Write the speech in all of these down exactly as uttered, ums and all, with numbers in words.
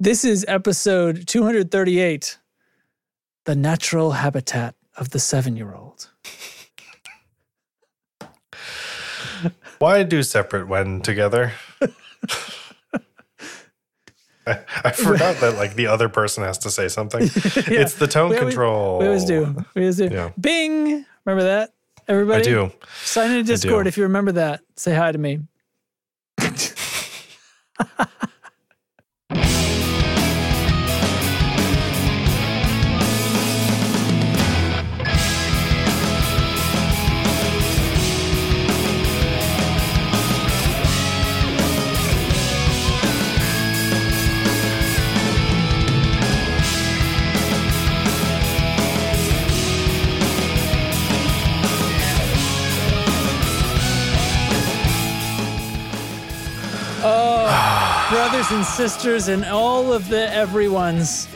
This is episode two hundred thirty-eight, The Natural Habitat of the Seven-Year-Old. Why do separate when together? I, I forgot that like the other person has to say something. Yeah. It's the tone we control. Always, we always do. We always do. Yeah. Bing! Remember that? Everybody? I do. Sign into Discord if you remember that. Say hi to me. Brothers and sisters and all of the everyone's,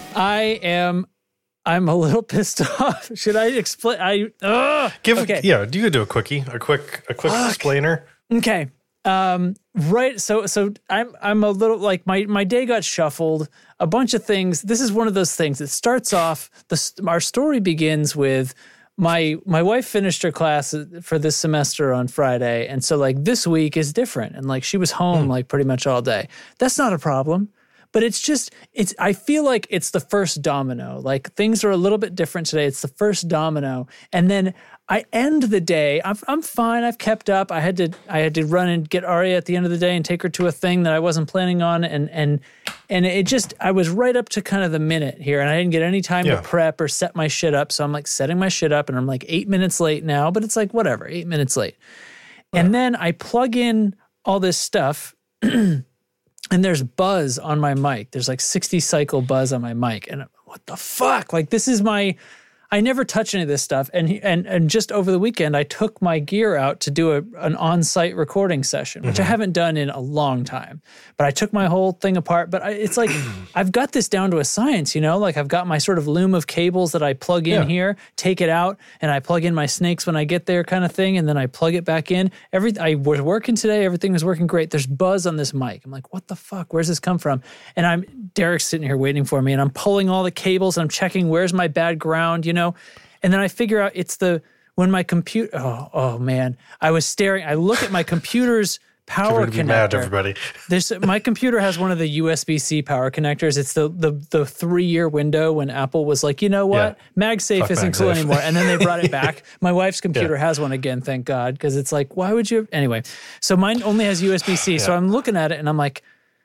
I am, I'm a little pissed off. Should I explain? I ugh. give okay. yeah. Do you do a quickie, a quick, a quick Fuck. explainer? Okay, um, right. So, so I'm, I'm a little like my my day got shuffled. A bunch of things. This is one of those things. It starts off. The our story begins with. My my wife finished her class for this semester on Friday, and so like this week is different, and like she was home mm. like pretty much all day. That's not a problem, but it's just it's. I feel like it's the first domino. Like things are a little bit different today. It's the first domino, and then I end the day. I'm I'm fine. I've kept up. I had to I had to run and get Aria at the end of the day and take her to a thing that I wasn't planning on, and and. And it just, I was right up to kind of the minute here, and I didn't get any time yeah. to prep or set my shit up. So I'm like setting my shit up, and I'm like eight minutes late now, but it's like whatever, eight minutes late. Yeah. And then I plug in all this stuff, and there's buzz on my mic. There's like sixty cycle buzz on my mic. And I'm, what the fuck? Like this is my, I never touch any of this stuff. And and and just over the weekend, I took my gear out to do a, an on-site recording session, which mm-hmm. I haven't done in a long time. But I took my whole thing apart. But I, it's like, I've got this down to a science, you know? Like I've got my sort of loom of cables that I plug in yeah. here, take it out, and I plug in my snakes when I get there kind of thing, and then I plug it back in. Every I was working today. Everything was working great. There's buzz on this mic. I'm like, what the fuck? Where's this come from? And I'm Derek's sitting here waiting for me, and I'm pulling all the cables, and I'm checking where's my bad ground, you know? And then I figure out it's the, when my computer, oh, oh man, I was staring, I look at my computer's power connector. Be mad, everybody. There's, my computer has one of the U S B C power connectors. It's the the the three-year window when Apple was like, you know what, yeah. MagSafe Fuck isn't MagSafe. cool anymore. And then they brought it back. My wife's computer yeah. has one again, thank God, because it's like, why would you? Anyway, so mine only has U S B C. Yeah. So I'm looking at it and I'm like,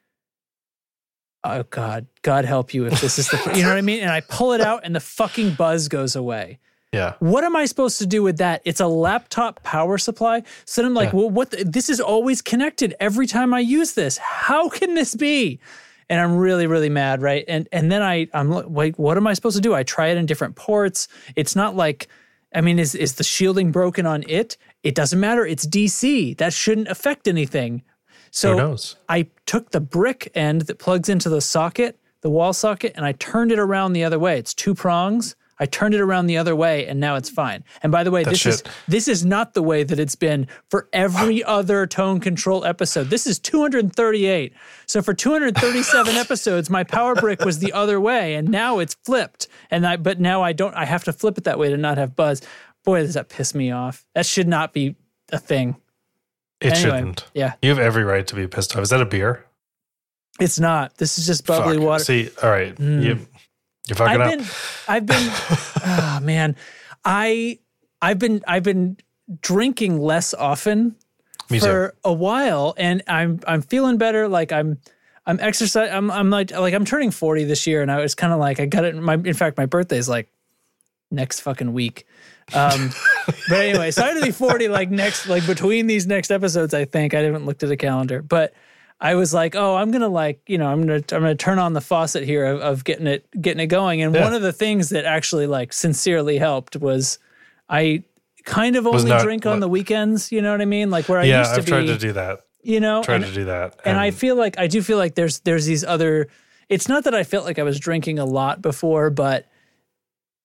oh God, God help you if this is the, you know what I mean? And I pull it out and the fucking buzz goes away. Yeah. What am I supposed to do with that? It's a laptop power supply. So then I'm like, yeah. well, what? The, this is always connected every time I use this. How can this be? And I'm really, really mad, right? And and then I, I'm like, what am I supposed to do? I try it in different ports. It's not like, I mean, is is the shielding broken on it? It doesn't matter. It's D C. That shouldn't affect anything. So Who knows? I took the brick end that plugs into the socket, the wall socket, and I turned it around the other way. It's two prongs. I turned it around the other way, and now it's fine. And by the way, that this shit. is this is not the way that it's been for every other tone control episode. This is two hundred thirty-eight. So for two hundred thirty-seven episodes, my power brick was the other way, and now it's flipped. And I, but now I don't. I have to flip it that way to not have buzz. Boy, does that piss me off. That should not be a thing. It anyway, shouldn't. Yeah, you have every right to be pissed off. Is that a beer? It's not. This is just bubbly Fuck. water. See, all right, mm. you. You're fucking I've up. been, I've been, oh man, I, I've been, I've been drinking less often Me for too. a while, and I'm, I'm feeling better. Like I'm, I'm exercise. I'm, I'm like, like I'm turning forty this year, and I was kind of like, I got it. My, in fact, my birthday's like next fucking week. Um, but anyway, so I had to be forty like next, like between these next episodes. I think I haven't looked at a calendar, but. I was like, oh, I'm gonna like, you know, I'm gonna I'm gonna turn on the faucet here of, of getting it getting it going. And yeah. one of the things that actually like sincerely helped was I kind of only not, drink on the weekends. You know what I mean? Like where I yeah, used to I've be. tried to do that. You know, tried and, to do that, and, and I feel like I do feel like there's there's these other. It's not that I felt like I was drinking a lot before, but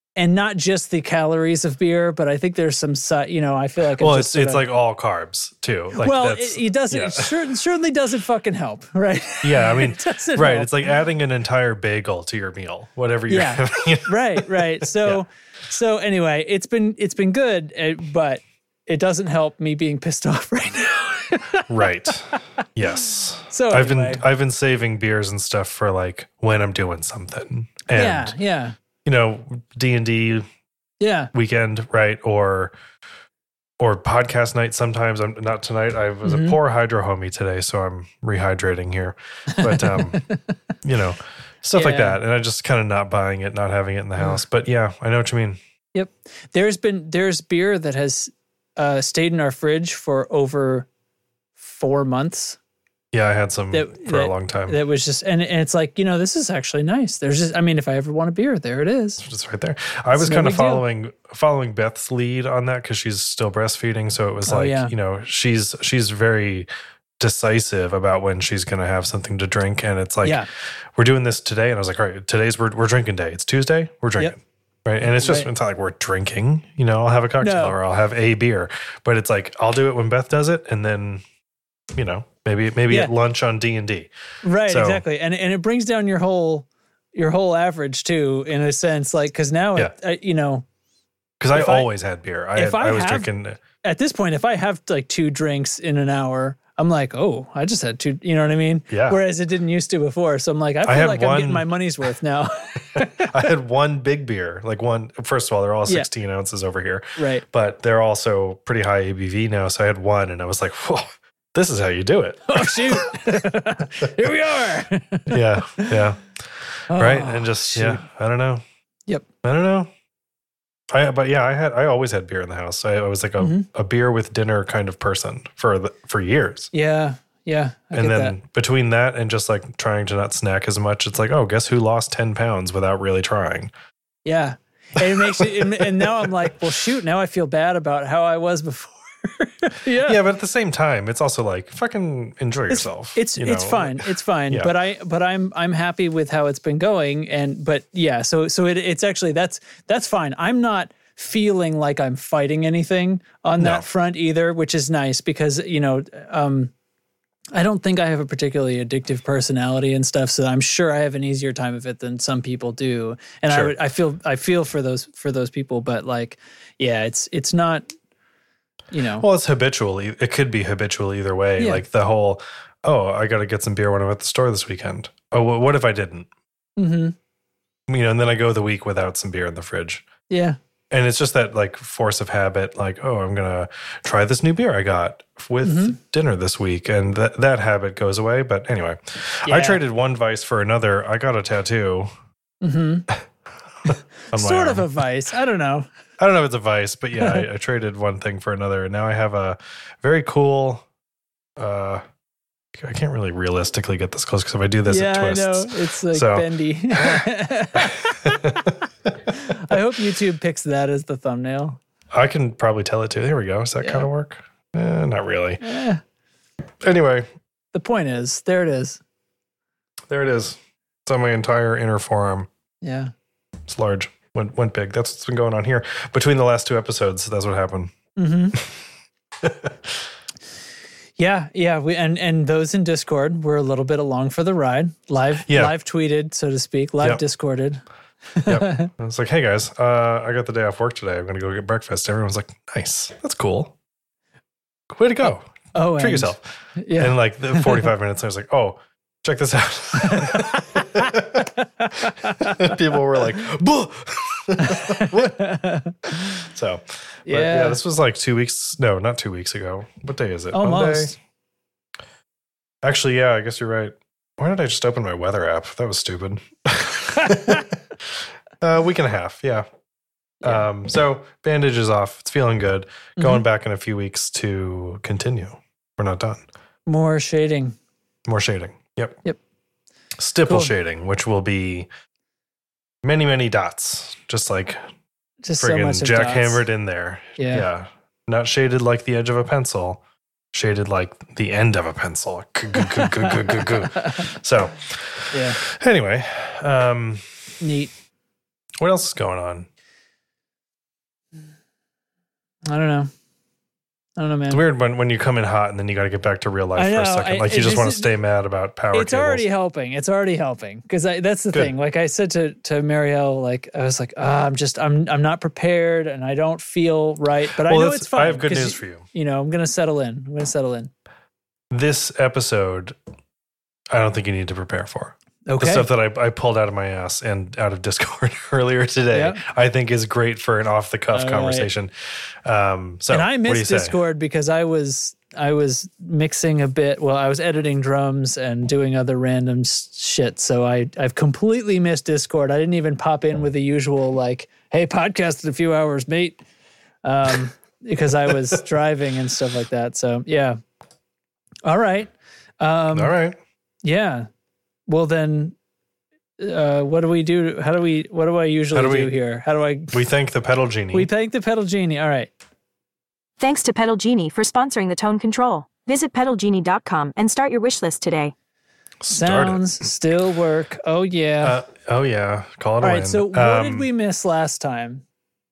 and not just the calories of beer, but I think there's some, si- you know, I feel like. Well, I'm it's just sort it's of- like all carbs too. Like well, that's, it, it doesn't. yeah. It cer- certainly doesn't fucking help, right? Yeah, I mean, It doesn't right. help. It's like adding an entire bagel to your meal, whatever you're Yeah. having. right, right. So, Yeah. so anyway, it's been it's been good, uh, but it doesn't help me being pissed off right now. Right. Yes. So I've anyway. been I've been saving beers and stuff for like when I'm doing something. And yeah, yeah, you know, D and D yeah. weekend, right? Or or podcast night sometimes. I'm not tonight. I was Mhm. a poor hydro homie today, so I'm rehydrating here. But um, you know, stuff like Yeah. that. And I just kind of not buying it, not having it in the house. But yeah, I know what you mean. Yep. There's been there's beer that has uh, stayed in our fridge for over four months. Yeah, I had some That- for that- a long time. That was just and, and it's like, you know, this is actually nice. There's just I mean, if I ever want a beer, there it is. Just right there. I was no kind of big deal. following following Beth's lead on that because she's still breastfeeding. So it was Oh, like, yeah. you know, she's she's very decisive about when she's going to have something to drink, and it's like Yeah. we're doing this today, and I was like, all right, today's we're we're drinking day. It's Tuesday, we're drinking. Right. And it's just, Right. it's not like we're drinking, you know, I'll have a cocktail No. or I'll have a beer, but it's like, I'll do it when Beth does it. And then, you know, maybe, maybe Yeah. at lunch on D and D. Right, So- exactly. And and it brings down your whole your whole average too, in a sense, like because now Yeah. it, uh, you know, Cause I If I- always had beer. I, if had, I I was have- drinking. at this point, if I have like two drinks in an hour, I'm like, oh, I just had two. You know what I mean? Yeah. Whereas it didn't used to before. So I'm like, I feel had like I'm one- getting my money's worth now. I had one big beer, like one, first of all, they're all Yeah. sixteen ounces over here, Right. but they're also pretty high A B V now. So I had one and I was like, whoa, this is how you do it. Oh shoot! Here we are. Yeah. Yeah. right. Oh, And just, shoot. yeah, I don't know. Yep. I don't know. I, but yeah, I had, I always had beer in the house. I, I was like a, Mhm. a beer with dinner kind of person for the, for years. Yeah. Yeah. I and get then that. between that and just like trying to not snack as much, it's like, oh, guess who lost ten pounds without really trying? Yeah. And it makes you, and, and now I'm like, well, shoot. Now I feel bad about how I was before. yeah. Yeah, but at the same time, it's also like fucking enjoy yourself. It's you it's know? fine. It's fine. Yeah. But I but I'm I'm happy with how it's been going. And but yeah, so so it, it's actually that's that's fine. I'm not feeling like I'm fighting anything on No. that front either, which is nice because you know um, I don't think I have a particularly addictive personality and stuff. So I'm sure I have an easier time of it than some people do. And I Sure. would I feel I feel for those for those people. But like yeah, it's it's not. You know, Well, it's habitual. e- It could be habitual either way. Yeah. Like the whole, oh, I got to get some beer when I'm at the store this weekend. Oh, well, what if I didn't? hmm You know, and then I go the week without some beer in the fridge. yeah, And it's just that like force of habit, like, oh, I'm going to try this new beer I got with Mhm. dinner this week. And that, that habit goes away. But anyway, I Yeah. traded one vice for another. I got a tattoo. hmm on my sort of arm. a vice. I don't know. I don't know if it's a vice, but yeah, I, I traded one thing for another. And now I have a very cool, uh, I can't really realistically get this close because if I do this, yeah, it I twists. know. It's like So- bendy. I hope YouTube picks that as the thumbnail. I can probably tell it too. There we go. Does that Yeah. kind of work? Eh, not really. Eh, Anyway, the point is, there it is. there it is. It's on my entire inner forearm. Yeah. It's large. Went went big. That's what's been going on here. Between the last two episodes, that's what happened. hmm yeah, yeah. We and and those in Discord were a little bit along for the ride. Live, Yeah. live tweeted, so to speak. Live Yep. Discorded. Yep. I was like, hey guys, uh, I got the day off work today. I'm going to go get breakfast. Everyone's like, nice. That's cool. Way to go. Oh, Treat and, yourself. Yeah. And like the forty-five minutes, I was like, oh, check this out. People were like, "Buh!" What? So, but yeah. Yeah. this was like two weeks. No, not two weeks ago. What day is it? Almost. Monday? Actually, yeah, I guess you're right. Why did I just open my weather app? That was stupid. A week and a half. Yeah. Yeah. Um, so bandage is off. It's feeling good. Mm-hmm. Going back in a few weeks to continue. We're not done. More shading. More shading. Yep. Yep. Stipple Cool. shading, which will be many, many dots, just like Just so much friggin' of dots. jackhammered in there. Yeah. Yeah. Not shaded like the edge of a pencil, shaded like the end of a pencil. So, Yeah. anyway, um, Neat. what else is going on? I don't know. I don't know, man. It's weird when, when you come in hot and then you got to get back to real life I for know, a second. I- Like you it just want to just- stay mad about power It's cables. already helping. It's already helping because that's the Good. thing. Like I said to to Marielle, like I was like, ah, I'm just I'm I'm not prepared and I don't feel right, but I Well, know that's- it's fine. I have good 'cause news you, for you. You know, I'm gonna settle in. I'm gonna settle in. This episode, I don't think you need to prepare for. Okay. The stuff that I, I pulled out of my ass and out of Discord earlier today, Yep. I think is great for an off the cuff All right. conversation. Um, so, and I what do you missed say? Discord because I was I was mixing a bit. Well, I was editing drums and doing other random s- shit. So I I've completely missed Discord. I didn't even pop in with the usual like, "Hey, podcast in a few hours, mate," um, because I was driving and stuff like that. So yeah. All right. Um, All right. Yeah. Well then, uh, what do we do? How do we? What do I usually How do do, we- here? How do I? We thank the pedal genie. We thank the pedal genie. All right. Thanks to Pedal Genie for sponsoring the Tone Control. Visit pedal genie dot com and start your wish list today. Start it. Sounds still work. Oh yeah. Uh, oh, yeah. Call it All a right. win. So what Um, did we miss last time?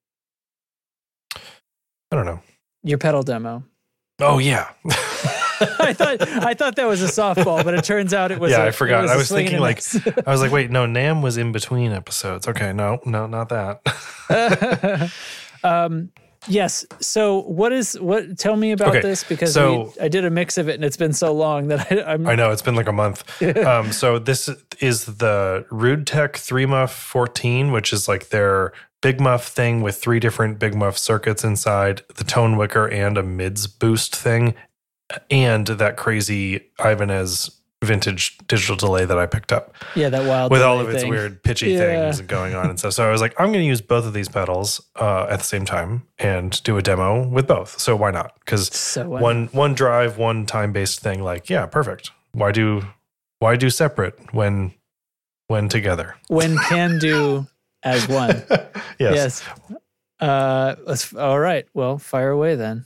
I don't know. Your pedal demo. Oh, yeah. I thought I thought that was a softball, but it turns out it was. Yeah, I I forgot. Was I a was swing thinking and a like, miss. I was like, wait, no, Nam was in between episodes. Okay, no, no, not that. um, yes. So what is what? Tell me about Okay, this because so- we, I did a mix of it and it's been so long that I, I'm. I know, it's been like a month. um, so this is the Rude Tech three muff fourteen, which is like their big muff thing with three different big muff circuits inside, the tone wicker and a mids boost thing, and that crazy Ibanez vintage digital delay that I picked up Yeah, that wild with all delay of its thing. weird pitchy Yeah. things going on and stuff. So I was like, I'm going to use both of these pedals uh, at the same time and do a demo with both. So why not? Because So why one one drive, one time based thing. Like, yeah, perfect. Why do why do separate when when together? When can do as one. Yes. Yes. Uh, let's. All right. Well, fire away then.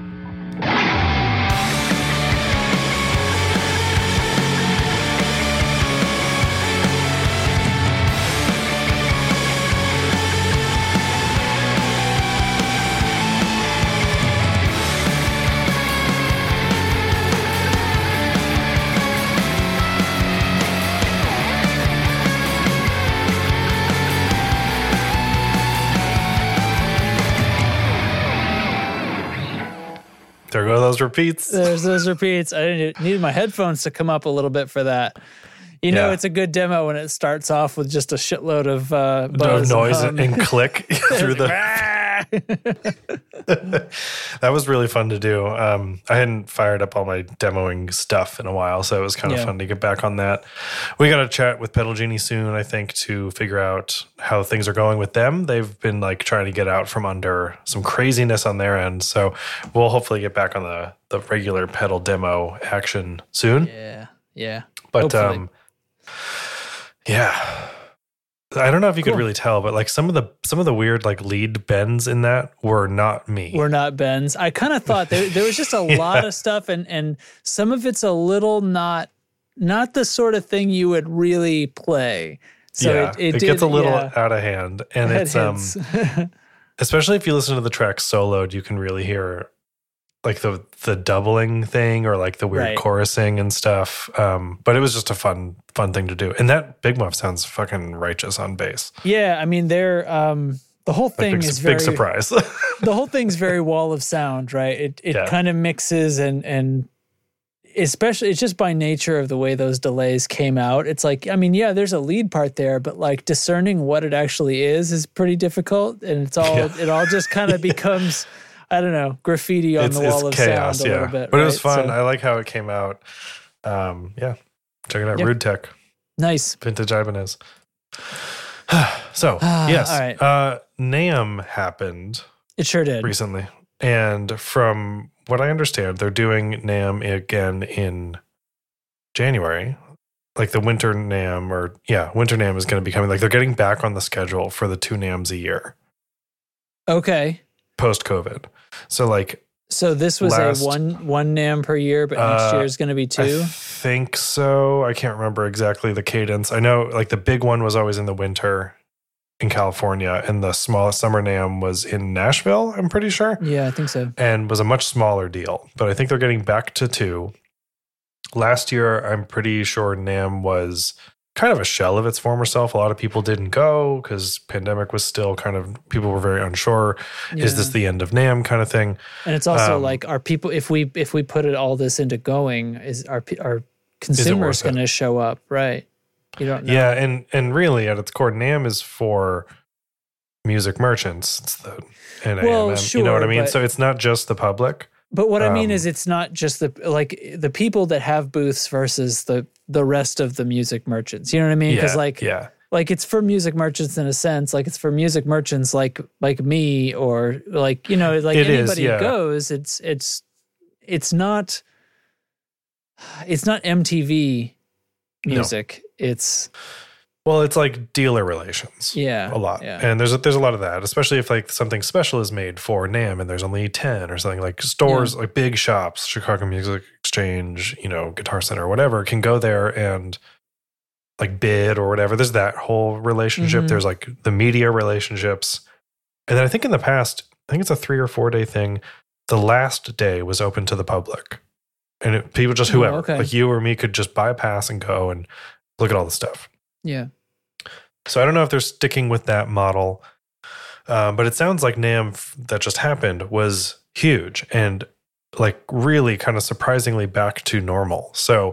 There go those repeats. There's those repeats. I didn't, needed my headphones to come up a little bit for that. You know, Yeah. it's a good demo when it starts off with just a shitload of uh, No buzz noise and, and, hum. click through the. That was really fun to do. Um, I hadn't fired up all my demoing stuff in a while, so it was kind of Yeah. fun to get back on that. We got to chat with Pedal Genie soon, I think, to figure out how things are going with them. They've been like trying to get out from under some craziness on their end, so we'll hopefully get back on the the regular pedal demo action soon. yeah, yeah. But Hopefully. um, yeah. I don't know if you Cool. could really tell, but like some of the some of the weird like lead bends in that were not me. We're not Ben's. I kind of thought there, there was just a lot of stuff, and and some of it's a little not not the sort of thing you would really play. So yeah, it, it, it did, gets a little yeah, out of hand, and it it's um, hits. especially if you listen to the track soloed, you can really hear like the the doubling thing or like the weird Right. chorusing and stuff. Um, but it was just a fun fun thing to do, and that Big Muff sounds fucking righteous on bass. yeah. I mean, they're um, the whole Like, thing big, is very big surprise. the whole thing's very wall of sound, right? It it Yeah. kind of mixes and and especially it's just by nature of the way those delays came out. It's like, I mean, yeah, there's a lead part there, but like discerning what it actually is is pretty difficult, and it's all Yeah. it all just kind of becomes, I don't know, graffiti on it's, the wall it's of chaos, sound a yeah. little bit. But it was right? fun. So, I like how it came out. Um, yeah, check it out. Yep. Rude Tech, nice. vintage Ibanez. So Ah, yes, all right. uh, NAMM happened It sure did. recently, and from what I understand, they're doing NAMM again in January. Like the winter NAMM, or yeah, winter NAMM is going to be coming. Like they're getting back on the schedule for the two NAMMs a year Okay. post COVID. So like So this was Last- a one one NAMM per year, but next Uh, year is going to be two. I think so. I can't remember exactly the cadence. I know like the big one was always in the winter, in California, and the smallest summer NAMM was in Nashville, I'm pretty sure. Yeah, I think so. And was a much smaller deal. But I think they're getting back to two. Last year, I'm pretty sure NAMM was kind of a shell of its former self. A lot of people didn't go because pandemic was still kind of, people were very unsure. Yeah. Is this the end of NAMM kind of thing? And it's also Um, like, are people, if we if we put it all this into going, is our our consumers worth going it? to show up? Right. You don't know. Yeah, and and really at its core, NAMM is for music merchants. It's the N A M M, Well, you know what I sure, mean? but- So it's not just the public. But what I mean Um, is, it's not just the like the people that have booths versus the the rest of the music merchants. You know what I mean? Because Yeah, like yeah. like it's for music merchants in a sense. Like it's for music merchants like like me or like you know like It is, anybody yeah. who goes. It's it's it's not it's not M T V music. It's Well, it's like dealer relations. yeah A lot. Yeah. And there's a, there's a lot of that, especially if like something special is made for NAMM and there's only ten or something, like stores, like big shops, Chicago Music Exchange, you know, Guitar Center, whatever, can go there and like bid or whatever. There's that whole relationship. Mhm. There's like the media relationships. And then I think in the past, I think it's a three or four day thing. The last day was open to the public. And it, people just, Oh, whoever, okay. like you or me, could just buy a pass and go and look at all the stuff. yeah. So I don't know if they're sticking with that model, um, but it sounds like NAMM f- that just happened was huge and like really kind of surprisingly back to normal. So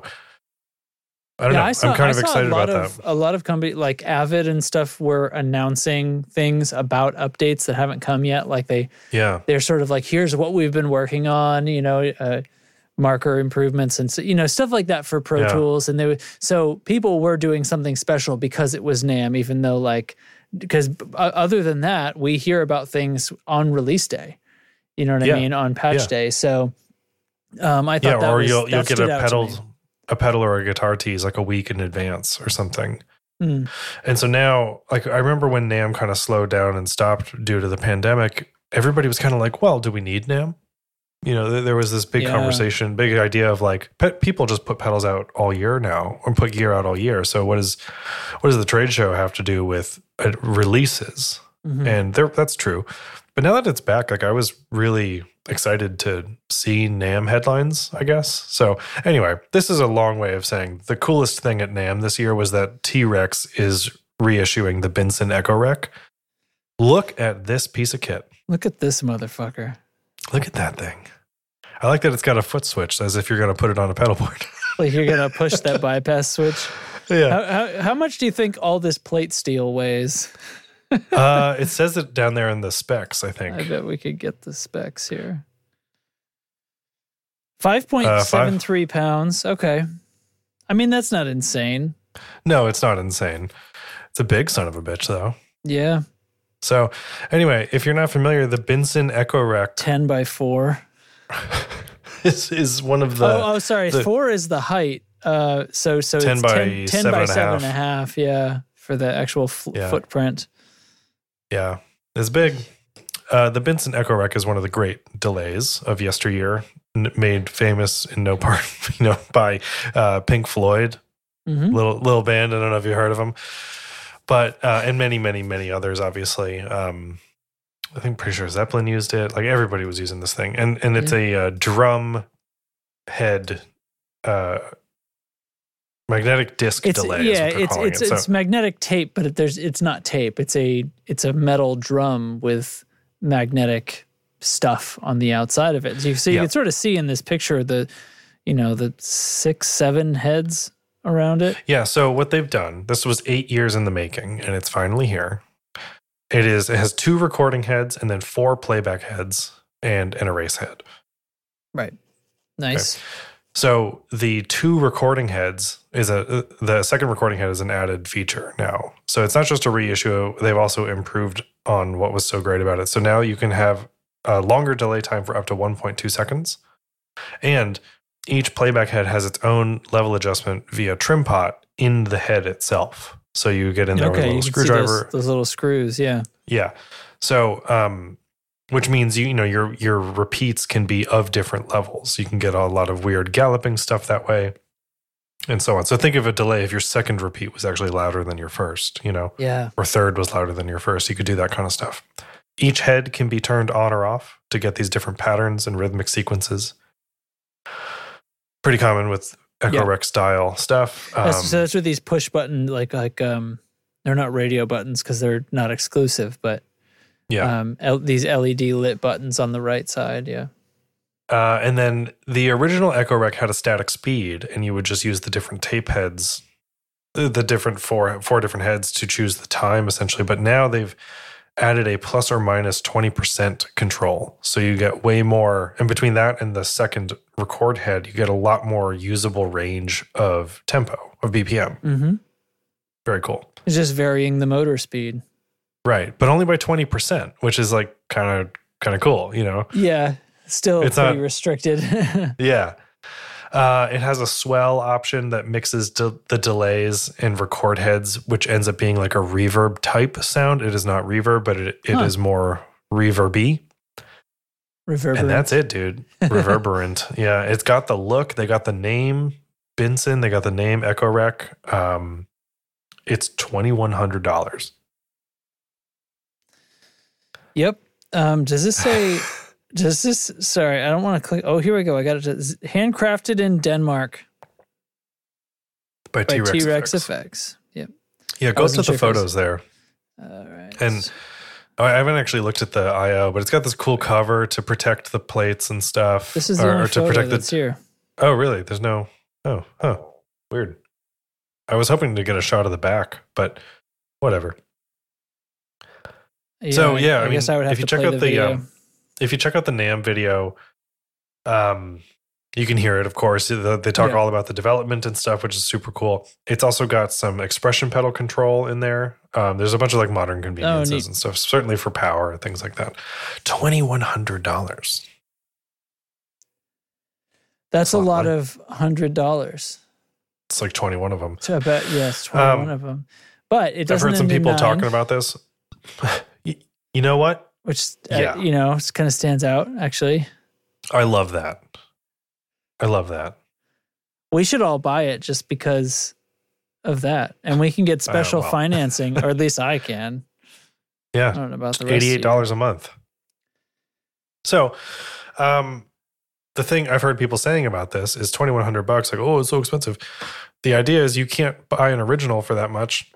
I don't yeah, know. I saw, I'm kind I of saw excited a lot about of, that. A lot of companies like Avid and stuff were announcing things about updates that haven't come yet. Like they Yeah. they're sort of like, here's what we've been working on, you know, uh, marker improvements and so, you know, stuff like that for Pro Yeah. Tools. And they would, so people were doing something special because it was NAMM, even though like, because uh, other than that, we hear about things on release day, you know what I Yeah. mean, on patch Yeah. day. So um, I thought Yeah, that or was, you'll that you'll get stood a out to me. pedal a pedal or a guitar tease like a week in advance or something. Mm. And so now, like I remember when NAMM kind of slowed down and stopped due to the pandemic, everybody was kind of like, well, do we need NAMM? You know, th- there was this big Yeah. conversation, big idea of like pe- people just put pedals out all year now or put gear out all year. So what is what does the trade show have to do with uh, releases? Mhm. And there, that's true. But now that it's back, like I was really excited to see NAMM headlines, I guess. So anyway, this is a long way of saying the coolest thing at NAMM this year was that T-Rex is reissuing the Benson Echo Rec. Look at this piece of kit. Look at this motherfucker. Look at that thing. I like that it's got a foot switch as if you're going to put it on a pedal board. Like you're going to push that bypass switch. yeah. How, how, how much do you think all this plate steel weighs? uh, it says it down there in the specs, I I think. bet we could get the specs here. five point seven three pounds. Okay. I mean, that's not insane. No, it's not insane. It's a big son of a bitch, though. Yeah. So anyway, if you're not familiar, the Benson Echo Rec ten by four. is, is one of the... oh, oh, sorry. the- four is the height. Uh, so so ten it's by ten, ten seven by and a seven half. and a half. Yeah. For the actual f- Yeah. footprint. Yeah, it's big. Uh, the Benson Echo Rec is one of the great delays of yesteryear, n- made famous in no part, you know, by uh, Pink Floyd, Mm-hmm. little little band. I don't know if you heard of them, but uh, and many, many, many others. Obviously, um, I think pretty sure Zeppelin used it. Like everybody was using this thing, and and it's a uh, drum head. Uh, magnetic disc It's delay. yeah, is what they're it's calling it's it. it's So- magnetic tape, but it, there's it's not tape. It's a it's a metal drum with magnetic stuff on the outside of it. So you, so you Yeah. can sort of see in this picture the, you know, the six seven heads around it. Yeah, so what they've done, this was eight years in the making, and it's finally here. It is. It has two recording heads and then four playback heads and an erase head. Right. Nice. So the two recording heads is a the second recording head is an added feature now. So it's not just a reissue. They've also improved on what was so great about it. So now you can have a longer delay time for up to one point two seconds, and each playback head has its own level adjustment via trim pot in the head itself. So you get in there with a Okay, little you can see screwdriver. those, those little screws. Yeah. Yeah. So, um, which means you, you know your your repeats can be of different levels. You can get a lot of weird galloping stuff that way. and so on. So think of a delay if your second repeat was actually louder than your first, you know, Yeah. or third was louder than your first. You could do that kind of stuff. Each head can be turned on or off to get these different patterns and rhythmic sequences. Pretty common with Echo Yeah. Rec style stuff. Um, That's, so that's with these push button, like like um, they're not radio buttons because they're not exclusive, but yeah. um, L- these L E D lit buttons on the right side. Yeah. Uh, and then the original Echo Rec had a static speed, and you would just use the different tape heads, the, the different four four different heads to choose the time, essentially. But now they've added a plus or minus twenty percent control. So you get way more. And between that and the second record head, you get a lot more usable range of tempo, of B P M. Mm-hmm. Very cool. It's just varying the motor speed. Right. But only by twenty percent, which is like kind of kind of cool, you know? Yeah. Still It's pretty not- restricted. Yeah. Uh, it has a swell option that mixes de- the delays and record heads, which ends up being like a reverb type sound. It is not reverb, but it, it Huh. is more reverby. Reverberant. And that's it, dude. Reverberant. Yeah. It's got the look. They got the name Benson. They got the name Echo Rec. Um, it's twenty-one hundred dollars. Yep. Um, does this say? Does this? Sorry, I don't want to click. Oh, here we go. I got it. It's handcrafted in Denmark By by T-Rex, T-Rex Effects. Effects. Yep. Yeah, go to wasn't the sure if it was- photos there. All right. And I haven't actually looked at the I O, but it's got this cool cover to protect the plates and stuff. this is the or, only or to photo protect that's the. here. Oh, really? There's no. Oh, huh. Weird. I was hoping to get a shot of the back, but whatever. So, yeah, I guess mean, I would have if you to check play out the the, video. um, If you check out the NAMM video, um, you can hear it, of course. The- They talk Yeah. all about the development and stuff, which is super cool. It's also got some expression pedal control in there. Um, there's a bunch of like modern conveniences neat. and stuff, certainly for power and things like that. twenty-one hundred dollars. That's That's a a lot lot of money. of hundred dollars. It's like twenty-one of them. So I bet yes, twenty-one Um, of them. But it I've doesn't heard some end in people nine, talking about this. Y- you know what? which uh, Yeah. you know kind of stands out. Actually, I love that. I love that. we should all buy it just because of that, and we can get special well. financing, or at least I can. I Yeah. don't know about the rest. eighty-eight of you. dollars a month. So, um, the thing I've heard people saying about this is twenty-one hundred bucks. Like, oh, it's so expensive. The idea is you can't buy an original for that much.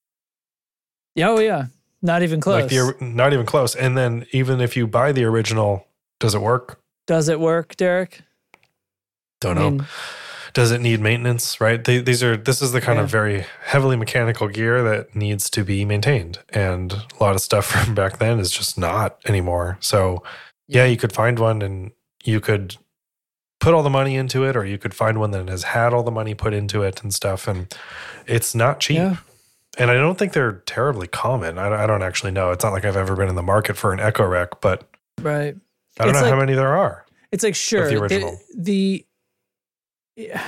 Yeah, oh yeah, not even close. Like the not even close. And then even if you buy the original, does it work? Does it work, Derek? Don't I know. mean, Does it need maintenance? Right? They, these are this is the kind Yeah. of very heavily mechanical gear that needs to be maintained, and a lot of stuff from back then is just not anymore. So yeah, you could find one and you could put all the money into it, or you could find one that has had all the money put into it and stuff, and it's not cheap. Yeah. And I don't think they're terribly common. I, I don't actually know. It's not like I've ever been in the market for an Echo Rec, but Right. I don't It's know how like- many there are. It's like sure the the original. the, yeah.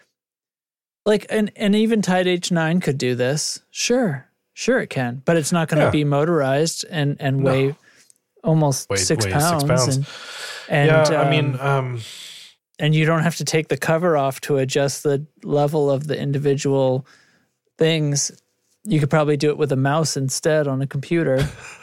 like an an even Tide H nine could do this. Sure, sure it can, but it's not going to Yeah. be motorized and and No. weigh almost Weigh- six, weigh six pounds. pounds. And, and yeah, I um, mean, um, and you don't have to take the cover off to adjust the level of the individual things. You could probably do it with a mouse instead on a computer.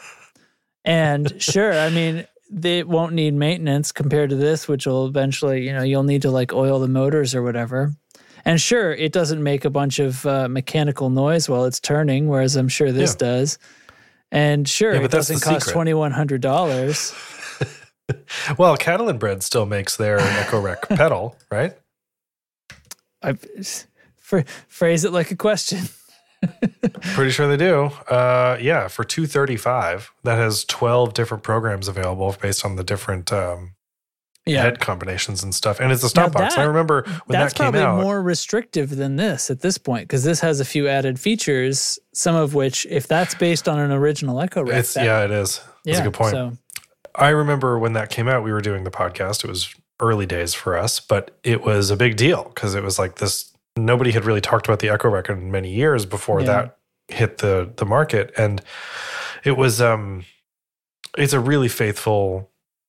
And sure, I mean, they won't need maintenance compared to this, which will eventually, you know, you'll need to like oil the motors or whatever. And sure, it doesn't make a bunch of uh, mechanical noise while it's turning, whereas I'm sure this Yeah. does. And sure, Yeah, but it that's doesn't the cost secret. twenty-one hundred dollars. well, Catalan Bread still makes their Echo Rec pedal, right? I phr- phrase it like a question. Pretty sure they do. Uh, yeah, for two thirty-five, that has twelve different programs available based on the different um, head combinations and stuff. And it's a stop Now box. And I that- remember when That's that came probably out. more restrictive than this at this point, because this has a few added features, some of which, if that's based on an original Echo Rec, it's that- yeah, it is. That's yeah, a good point. So, I remember when that came out, we were doing the podcast. It was early days for us, but it was a big deal because it was like this. Nobody had really talked about the Echo Rec in many years before Yeah. that hit the the market, and it was um, it's a really faithful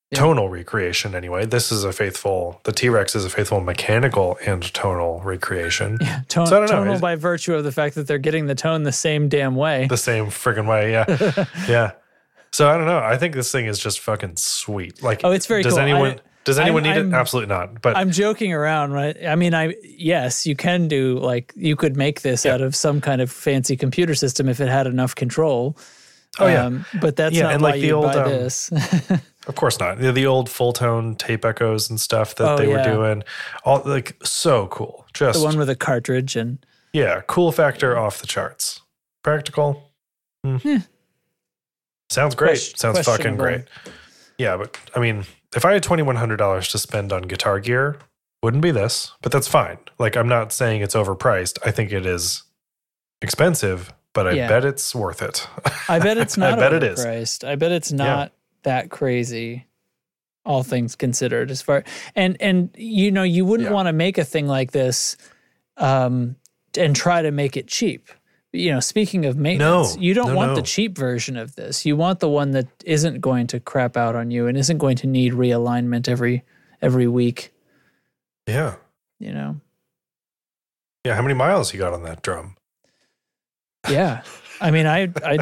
Yeah. tonal recreation anyway. This is a faithful, the T-Rex is a faithful mechanical and tonal recreation. Yeah, tone, So I don't know. tonal Is- by virtue of the fact that they're getting the tone the same damn way. The same friggin' way, yeah. Yeah. So I don't know. I think this thing is just fucking sweet. Like, Oh, it's very does cool. anyone I- does anyone I'm- need I'm- it? Absolutely not. But I'm joking around, right? I mean, I yes, you can do like you could make this Yeah. out of some kind of fancy computer system if it had enough control. Oh, yeah. Um, but that's Yeah, not and, why like, the you old, buy um, this. of course not. The, the old full tone tape echoes and stuff that Oh, they yeah. were doing, all like so cool. Just The one with a cartridge and yeah, cool factor off the charts. Practical. Hmm. Yeah. Sounds great. Question- Sounds fucking questionable. great. Yeah, but I mean, if I had twenty-one hundred dollars to spend on guitar gear, wouldn't be this, but that's fine. Like, I'm not saying it's overpriced. I think it is expensive, but I Yeah. bet it's worth it. I bet it's not I bet it is. overpriced. I bet it's not that crazy, all things considered. As far and and you know, you wouldn't Yeah. want to make a thing like this, um, and try to make it cheap. You know, speaking of maintenance, No. you don't No, want no. the cheap version of this. You want the one that isn't going to crap out on you and isn't going to need realignment every every week. Yeah. You know, Yeah. How many miles you got on that drum? yeah. I mean, I I.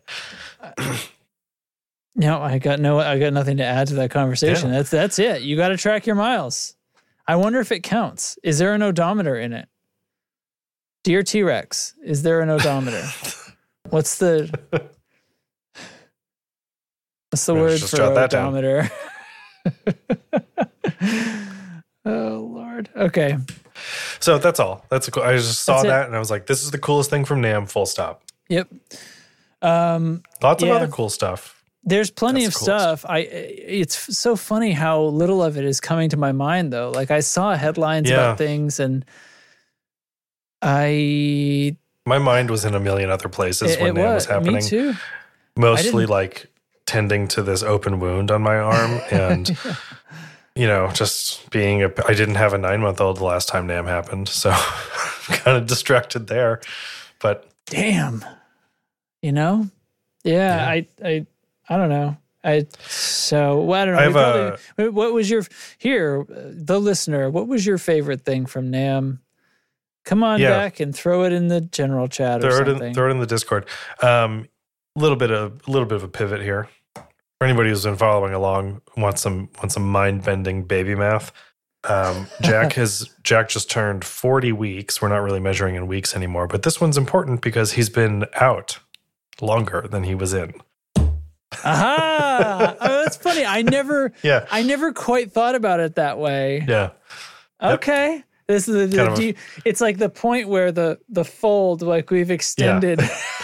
No, I got no. I got nothing to add to that conversation. Yeah. That's that's it. You got to track your miles. I wonder if it counts. Is there an odometer in it? Dear T-Rex, is there an odometer? What's the What's the Yeah, word just for jot that down. odometer? Oh Lord. Okay. So that's all. That's cool. I just saw That's it. that and I was like, this is the coolest thing from NAMM, full stop. Yep. Um, Lots Yeah. of other cool stuff. There's plenty That's of the coolest. stuff. I it's so funny how little of it is coming to my mind though. Like I saw headlines Yeah. about things and I My mind was in a million other places it, when it NAMM was was happening. me too. Mostly didn't- like tending to this open wound on my arm and you know, just being a I didn't have a nine month old the last time NAMM happened, so kind of distracted there. But Damn. You know? Yeah, Yeah. I I I don't know. I so well, I don't know. I we have probably- what was your here, uh, the listener? What was your favorite thing from NAMM? Come on Yeah. back and throw it in the general chat or throw it something. in throw it in the Discord. Um little bit of a little bit of a pivot here. For anybody who's been following along, wants some wants some mind bending baby math. Um, Jack has Jack just turned forty weeks. We're not really measuring in weeks anymore, but this one's important because he's been out longer than he was in. Aha! Oh, that's funny. I never, Yeah, I never quite thought about it that way. yeah, Yep. Okay, this is the, the Kind of a- do- it's like the point where the the fold, like we've extended.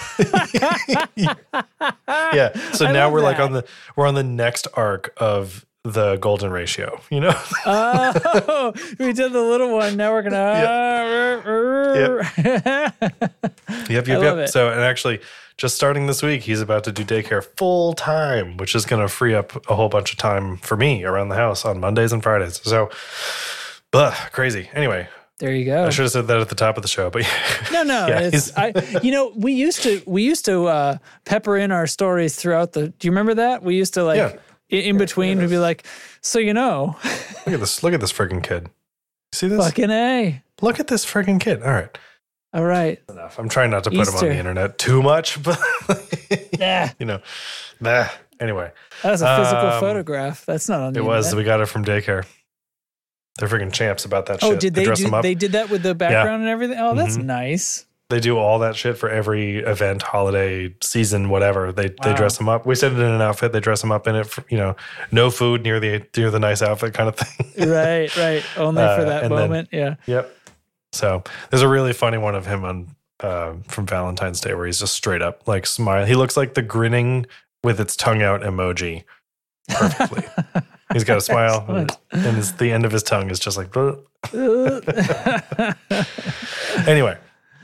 yeah. So I now love we're like that. on the we're on the next arc of the golden ratio. You know, Oh, we did the little one. Now we're gonna. yep, yep, I love yep. it. So and actually, just starting this week, he's about to do daycare full time, which is going to free up a whole bunch of time for me around the house on Mondays and Fridays. So, blah, crazy. Anyway, There you go. I should have said that at the top of the show, but No, no, Yeah, it's I. You know, we used to we used to uh, pepper in our stories throughout the. Do you remember that? We used to like Yeah. in, in between. We'd be like, so you know, look at this. Look at this friggin' kid. See this? fucking a. Look at this friggin' kid. All right. All right. Enough. I'm trying not to put him on Easter. the internet too much, but Yeah, you know, nah. Anyway, that was a physical Um, photograph. That's not on the it was. internet. We got it from daycare. They're freaking champs about that Oh, shit. did they dress do? them up. They did that with the background and everything. Oh, that's Mhm. nice. They do all that shit for every event, holiday, season, whatever. They they Wow. dress them up. We send it in an outfit. They dress them up in it. For, you know, no food near the near the nice outfit kind of thing. Right, right. Only Uh, for that and then- moment. Yeah. Yep. So there's a really funny one of him on uh, from Valentine's Day where he's just straight up like smile. He looks like the grinning with its tongue out emoji perfectly. He's got a smile, and, Excellent. and his, the end of his tongue is just like. Anyway,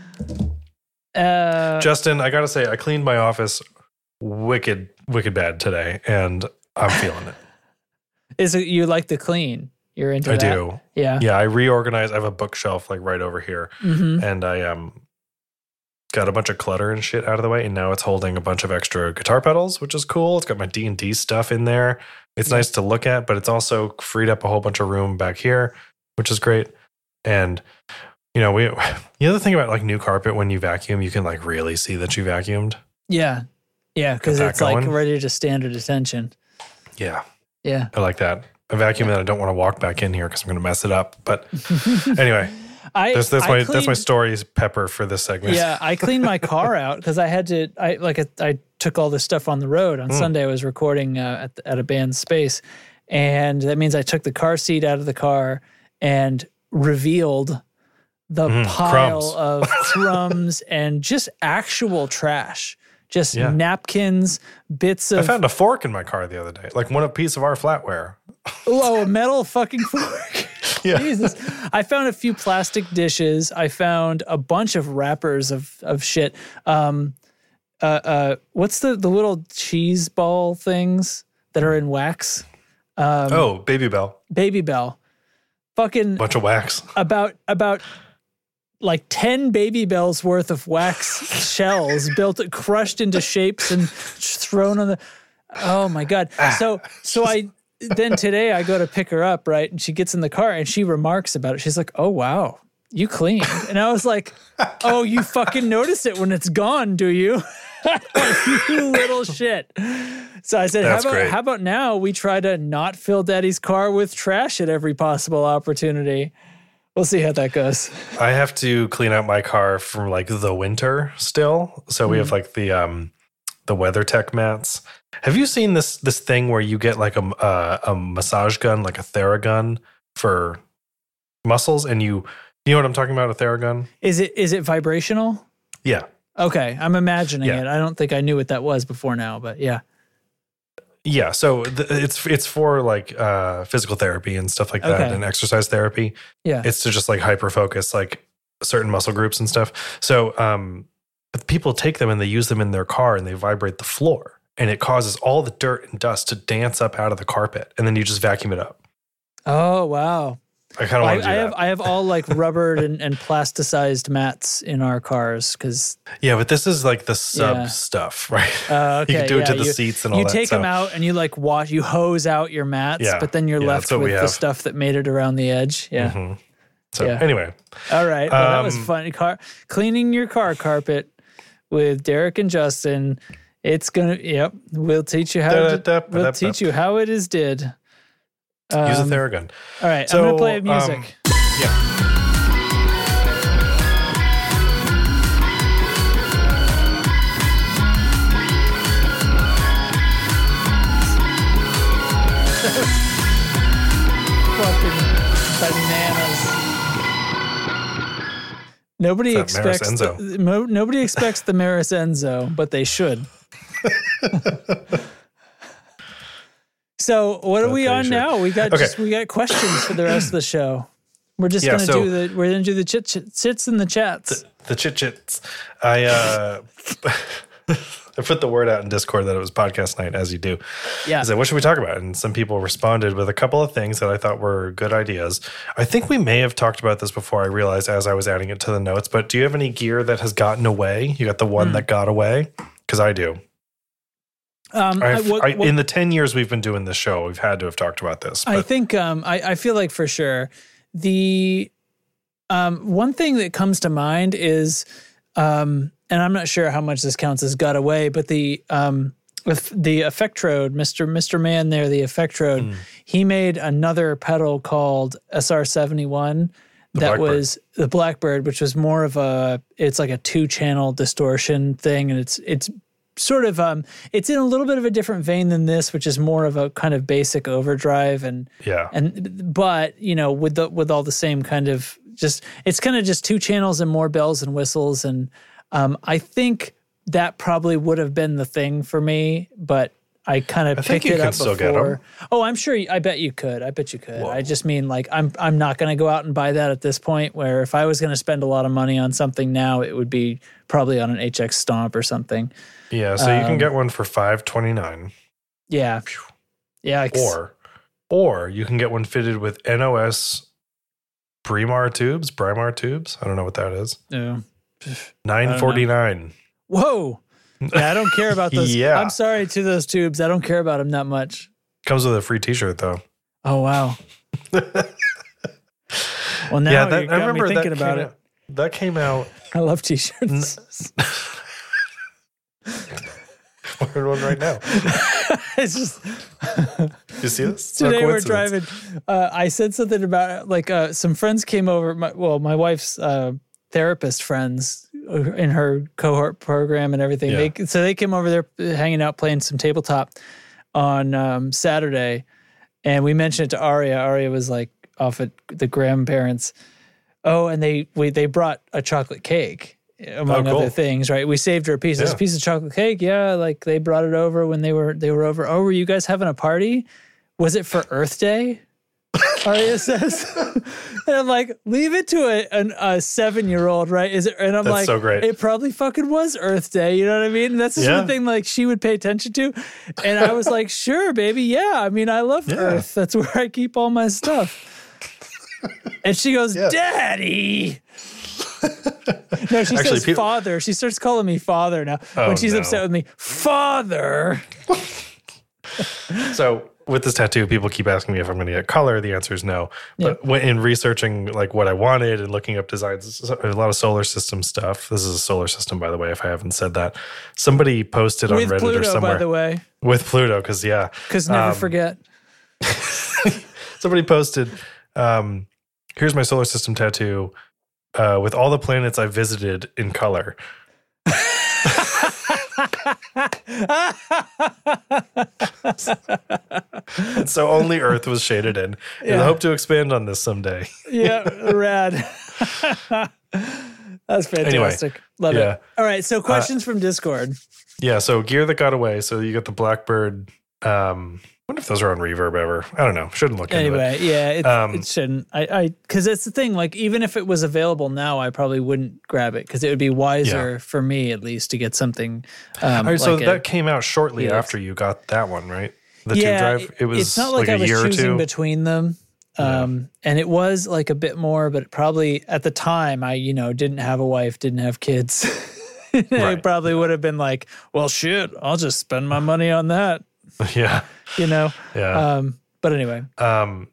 uh, Justin, I gotta say, I cleaned my office wicked, wicked bad today, and I'm feeling it. is it you like to clean? You're into I that? do. Yeah. Yeah, I reorganized. I have a bookshelf like right over here, Mm-hmm. and I um got a bunch of clutter and shit out of the way, and now it's holding a bunch of extra guitar pedals, which is cool. It's got my D and D stuff in there. It's nice to look at, but it's also freed up a whole bunch of room back here, which is great. And, you know, we the other thing about like new carpet, when you vacuum, you can like really see that you vacuumed. Yeah. Yeah, because it's going. like ready to stand at attention. Yeah. Yeah. I like that. A vacuum that I don't want to walk back in here because I'm going to mess it up. But anyway, I, that's, that's I my cleaned, that's my story pepper for this segment. Yeah, I cleaned my car out because I had to. I like I, I took all this stuff on the road on mm. Sunday. I was recording uh, at the, at a band's space, and that means I took the car seat out of the car and revealed the mm, pile crumbs. of crumbs and just actual trash. Just yeah. napkins, bits of. I found a fork in my car the other day, like one a piece of our flatware. Oh, a metal fucking fork. Yeah. Jesus. I found a few plastic dishes. I found a bunch of wrappers of of shit. Um, uh, uh, what's the, the little cheese ball things that are in wax? Um, oh, Baby Bell. Baby Bell. Fucking bunch of wax. About about like ten Baby Bells worth of wax shells built, crushed into shapes and thrown on the. Oh my God! So so I. Then today I go to pick her up, right? And she gets in the car and she remarks about it. She's like, oh, wow, you cleaned. And I was like, oh, you fucking notice it when it's gone, do you? You little shit. So I said, That's how about great. how about now we try to not fill Daddy's car with trash at every possible opportunity? We'll see how that goes. I have to clean out my car from like the winter still. So we mm. have like the um the WeatherTech mats. Have you seen this this thing where you get like a uh, a massage gun, like a Theragun for muscles, and you you know what I'm talking about? A Theragun? Is it is it vibrational? Yeah. Okay, I'm imagining yeah. it. I don't think I knew what that was before now, but yeah. Yeah, so th- it's it's for like uh, physical therapy and stuff like that, okay. and exercise therapy. Yeah, it's to just like hyper focus like certain muscle groups and stuff. So um, but people take them and they use them in their car and they vibrate the floor. And it causes all the dirt and dust to dance up out of the carpet, and then you just vacuum it up. Oh wow! I kind of want to do I that. have I have all like rubbered and, and plasticized mats in our cars because yeah, but this is like the sub yeah. stuff, right? Uh, okay, you can do yeah, it to the you, seats and all you that. You take so. them out and you like wash, you hose out your mats, yeah. but then you're yeah, left with the have. stuff that made it around the edge. Yeah. Mm-hmm. So yeah. anyway, all right, well, um, that was fun. Car cleaning your car carpet with Derek and Justin. It's gonna. Yep, we'll teach you how. To, we'll teach you how it is did. Um, Use a Theragun. All right, so, I'm gonna play music. Um, yeah. Fucking bananas. Nobody expects the, mo, nobody expects the Maris Enzo, but they should. So what are but we on should. now? We got okay. just, we got questions for the rest of the show. We're just yeah, gonna so do the we're gonna do the chit chits and the chats. The, the chit chits. I uh, I put the word out in Discord that it was podcast night, as you do. Yeah. I said, what should we talk about? And some people responded with a couple of things that I thought were good ideas. I think we may have talked about this before. I realized as I was adding it to the notes. But do you have any gear that has gotten away? You got the one mm. that got away? Because I do. Um, I, what, I, what, in the ten years we've been doing this show, we've had to have talked about this. But. I think um, I, I feel like for sure the um, one thing that comes to mind is, um, and I'm not sure how much this counts as got away, but the um, with the Effectrode, Mister Mister Man there, the Effectrode, mm. he made another pedal called S R seventy-one the that Blackbird. was the Blackbird, which was more of a it's like a two channel distortion thing, and it's it's. Sort of, um, it's in a little bit of a different vein than this, which is more of a kind of basic overdrive, and yeah, and but you know, with the with all the same kind of just, it's kind of just two channels and more bells and whistles, and um, I think that probably would have been the thing for me, but I kind of picked it up before. Oh, I'm sure. I bet you could. I bet you could. Whoa. I just mean like I'm I'm not going to go out and buy that at this point. Where if I was going to spend a lot of money on something now, it would be probably on an H X Stomp or something. Yeah, so um, you can get one for five twenty-nine. Yeah, yeah. Or, or you can get one fitted with N O S Brimar tubes. Brimar tubes. I don't know what that is. No. Nine forty-nine. Whoa. Yeah, I don't care about those. Yeah. I'm sorry to those tubes. I don't care about them that much. Comes with a free T-shirt though. Oh wow. Well, now yeah, that, you got I remember me thinking that about came it. Out, that came out. I love T-shirts. Wearing one right now. It's just you see this? It's today no we're driving. Uh, I said something about like uh, some friends came over. My, well, my wife's uh, therapist friends in her cohort program and everything. Yeah. They, so they came over there hanging out, playing some tabletop on um, Saturday, and we mentioned it to Aria. Aria was like off at the grandparents. Oh, and they we they brought a chocolate cake. Among oh, cool. other things, right? We saved her a piece. Yeah. It's a piece of chocolate cake. Yeah, like they brought it over when they were they were over. Oh, were you guys having a party? Was it for Earth Day? Aria says, and I'm like, leave it to a, an, a seven year old, right? Is it? And I'm That's like, so great. It probably fucking was Earth Day. You know what I mean? And that's the sort Yeah. of thing like she would pay attention to. And I was like, sure, baby, yeah. I mean, I love Yeah. Earth. That's where I keep all my stuff. And she goes, Yeah. Daddy. No, she Actually, says people- father. She starts calling me father now. Oh, when she's no. upset with me, father. So with this tattoo, people keep asking me if I'm going to get color. The answer is no. But when, in researching like what I wanted and looking up designs, a lot of solar system stuff. This is a solar system, by the way, if I haven't said that. Somebody posted on With Reddit Pluto, or somewhere. by the way. With Pluto, because yeah. Because never Um, forget. Somebody posted, um, here's my solar system tattoo uh, with all the planets I visited in color. And so only Earth was shaded in. And Yeah. I hope to expand on this someday. Yeah, rad. That's fantastic. Love yeah. it. All right, so questions from Discord. Yeah, so Gear That Got Away. So you got the Blackbird. Um, I wonder if those are on Reverb ever. I don't know. Shouldn't look into it. Anyway, yeah, it, Um, it shouldn't. I, I, because that's the thing. Like, even if it was available now, I probably wouldn't grab it because it would be wiser Yeah. for me, at least, to get something. Um, All right, so like that a- came out shortly Yes. after you got that one, right? The yeah, tube drive. It was it's not like, like, I a was year or choosing two. between them. Um, and it was like a bit more, but probably at the time I, you know, didn't have a wife, didn't have kids. It Right. probably would have been like, well, shit, I'll just spend my money on that, Yeah, you know? yeah. Um, but anyway, Um,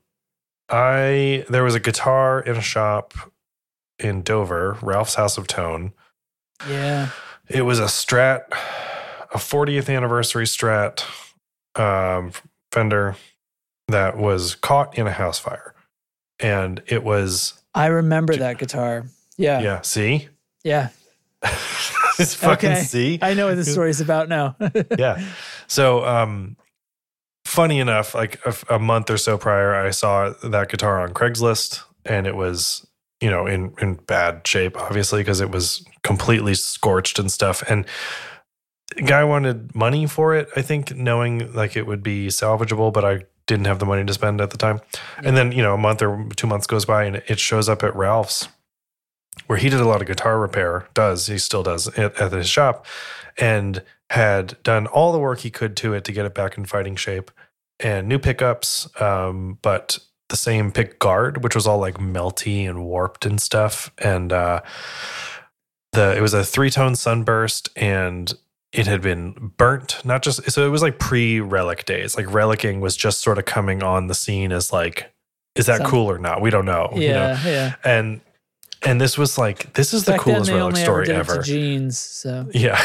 I there was a guitar in a shop in Dover, Ralph's House of Tone. yeah. It was a Strat, a fortieth anniversary Strat um, Fender that was caught in a house fire, and it was I remember that guitar. Yeah. yeah. See, Yeah. it's fucking Okay. see. I know what this story's about now. Yeah. So, um, funny enough, like a, a month or so prior, I saw that guitar on Craigslist, and it was, you know, in in bad shape, obviously, because it was completely scorched and stuff. And the guy wanted money for it, I think, knowing like it would be salvageable, but I didn't have the money to spend at the time. And then, you know, a month or two months goes by, and it shows up at Ralph's, where he did a lot of guitar repair, does, he still does, at, at his shop, and had done all the work he could to it to get it back in fighting shape, and new pickups, um, but the same pick guard, which was all like melty and warped and stuff. And uh, the it was a three-tone sunburst, and it had been burnt, not just, so it was like pre-relic days. Like relicing was just sort of coming on the scene as like, is that Some- cool or not? We don't know. yeah. You know? Yeah. And and this was like, this is the Back coolest then, they relic only story ever did ever. it to jeans. So Yeah.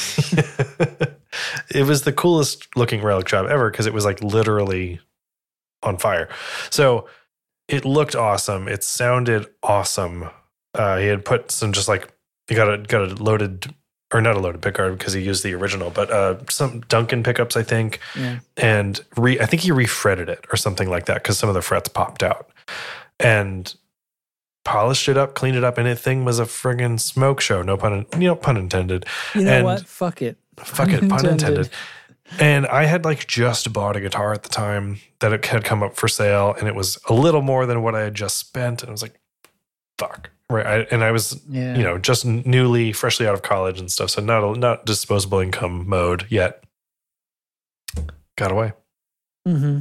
It was the coolest looking relic job ever because it was like literally on fire. So it looked awesome. It sounded awesome. Uh, he had put some just like, he got a, got a loaded, or not a loaded pickguard because he used the original, but uh, some Duncan pickups, I think. yeah. And re, I think he refretted it or something like that because some of the frets popped out. And polished it up, cleaned it up, and it thing was a friggin' smoke show. No pun, you know, pun intended. You know And- what? Fuck it. Fuck it, pun intended. And I had like just bought a guitar at the time that it had come up for sale, and it was a little more than what I had just spent. And I was like, fuck. Right. I, and I was, Yeah. you know, just newly, freshly out of college and stuff. So not, a, not disposable income mode yet. Got away. Mm-hmm.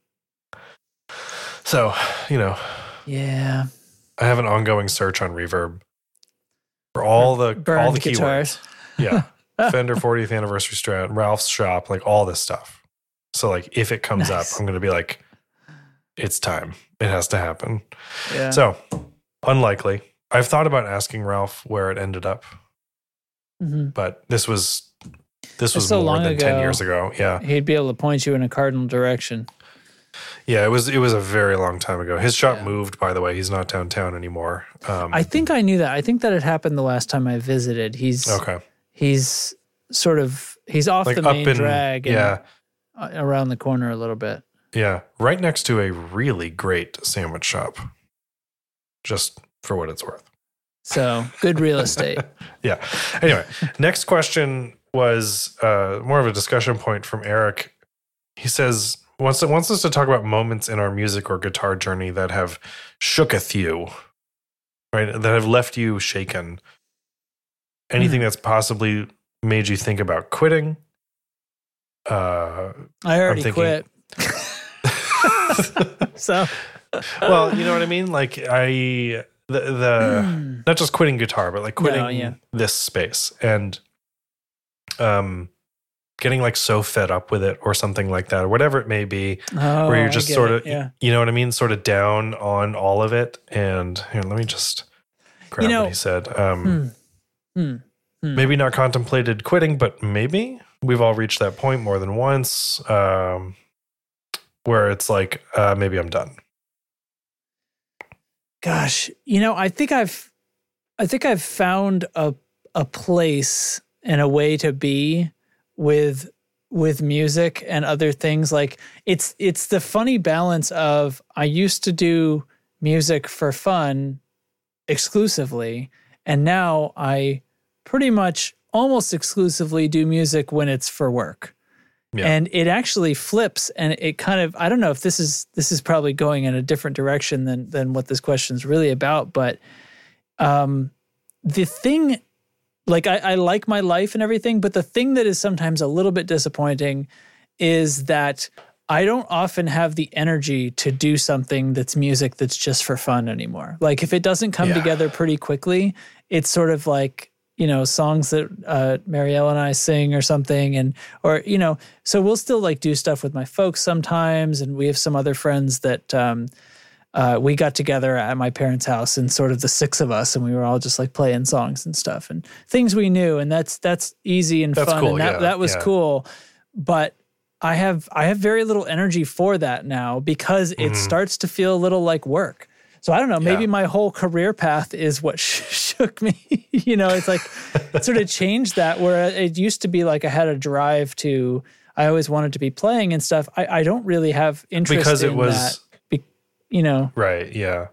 So, you know, Yeah. I have an ongoing search on Reverb for all the, Burned all the guitars. keywords. Yeah. Fender fortieth anniversary Strat, Ralph's shop, like all this stuff. So like if it comes Nice. up, I'm going to be like, it's time. It has to happen. Yeah. So unlikely. I've thought about asking Ralph where it ended up, Mhm. but this was this was so more long than ten ago. years ago. Yeah. He'd be able to point you in a cardinal direction. Yeah, it was it was a very long time ago. His shop Yeah. moved, by the way. He's not downtown anymore. Um, I think I knew that. I think that had happened the last time I visited. He's okay. he's sort of he's off Like the up main in drag and yeah, uh, around the corner a little bit. yeah, right next to a really great sandwich shop. Just for what it's worth. So good real estate. Yeah. Anyway, next question was uh, more of a discussion point from Eric. He says wants to, wants us to talk about moments in our music or guitar journey that have shooketh you, right? That have left you shaken. Anything that's possibly made you think about quitting. Uh, I already thinking- quit. So well, you know what I mean? Like I, the, the not just quitting guitar, but like quitting No, yeah. this space and um, getting like so fed up with it or something like that, or whatever it may be, oh, where I you're just get sort it, of, yeah. you know what I mean? Sort of down on all of it. And here, let me just grab You know- what he said. Um, Hmm. Hmm. Maybe not contemplated quitting, but maybe we've all reached that point more than once, um, where it's like, uh, maybe I'm done. Gosh, you know, I think I've I think I've found a a place and a way to be with with music and other things. Like it's it's the funny balance of I used to do music for fun exclusively, and now I pretty much almost exclusively do music when it's for work. Yeah. And it actually flips, and it kind of, I don't know if this is this is probably going in a different direction than than what this question is really about, but um, the thing, like I, I like my life and everything, but the thing that is sometimes a little bit disappointing is that I don't often have the energy to do something that's music that's just for fun anymore. Like if it doesn't come Yeah. together pretty quickly, it's sort of like, you know, songs that uh, Marielle and I sing or something. And, or, you know, so we'll still like do stuff with my folks sometimes. And we have some other friends that um, uh, we got together at my parents' house and sort of the six of us, and we were all just like playing songs and stuff and things we knew. And that's, that's easy and That's fun. cool, And that, yeah, that was yeah. cool. But I have, I have very little energy for that now because it Mhm. starts to feel a little like work. So I don't know, maybe Yeah. my whole career path is what sh- shook me. You know, it's like it sort of changed that where it used to be like I had a drive to, I always wanted to be playing and stuff. I, I don't really have interest Because it in was- that. Be, you know, Right. Yeah.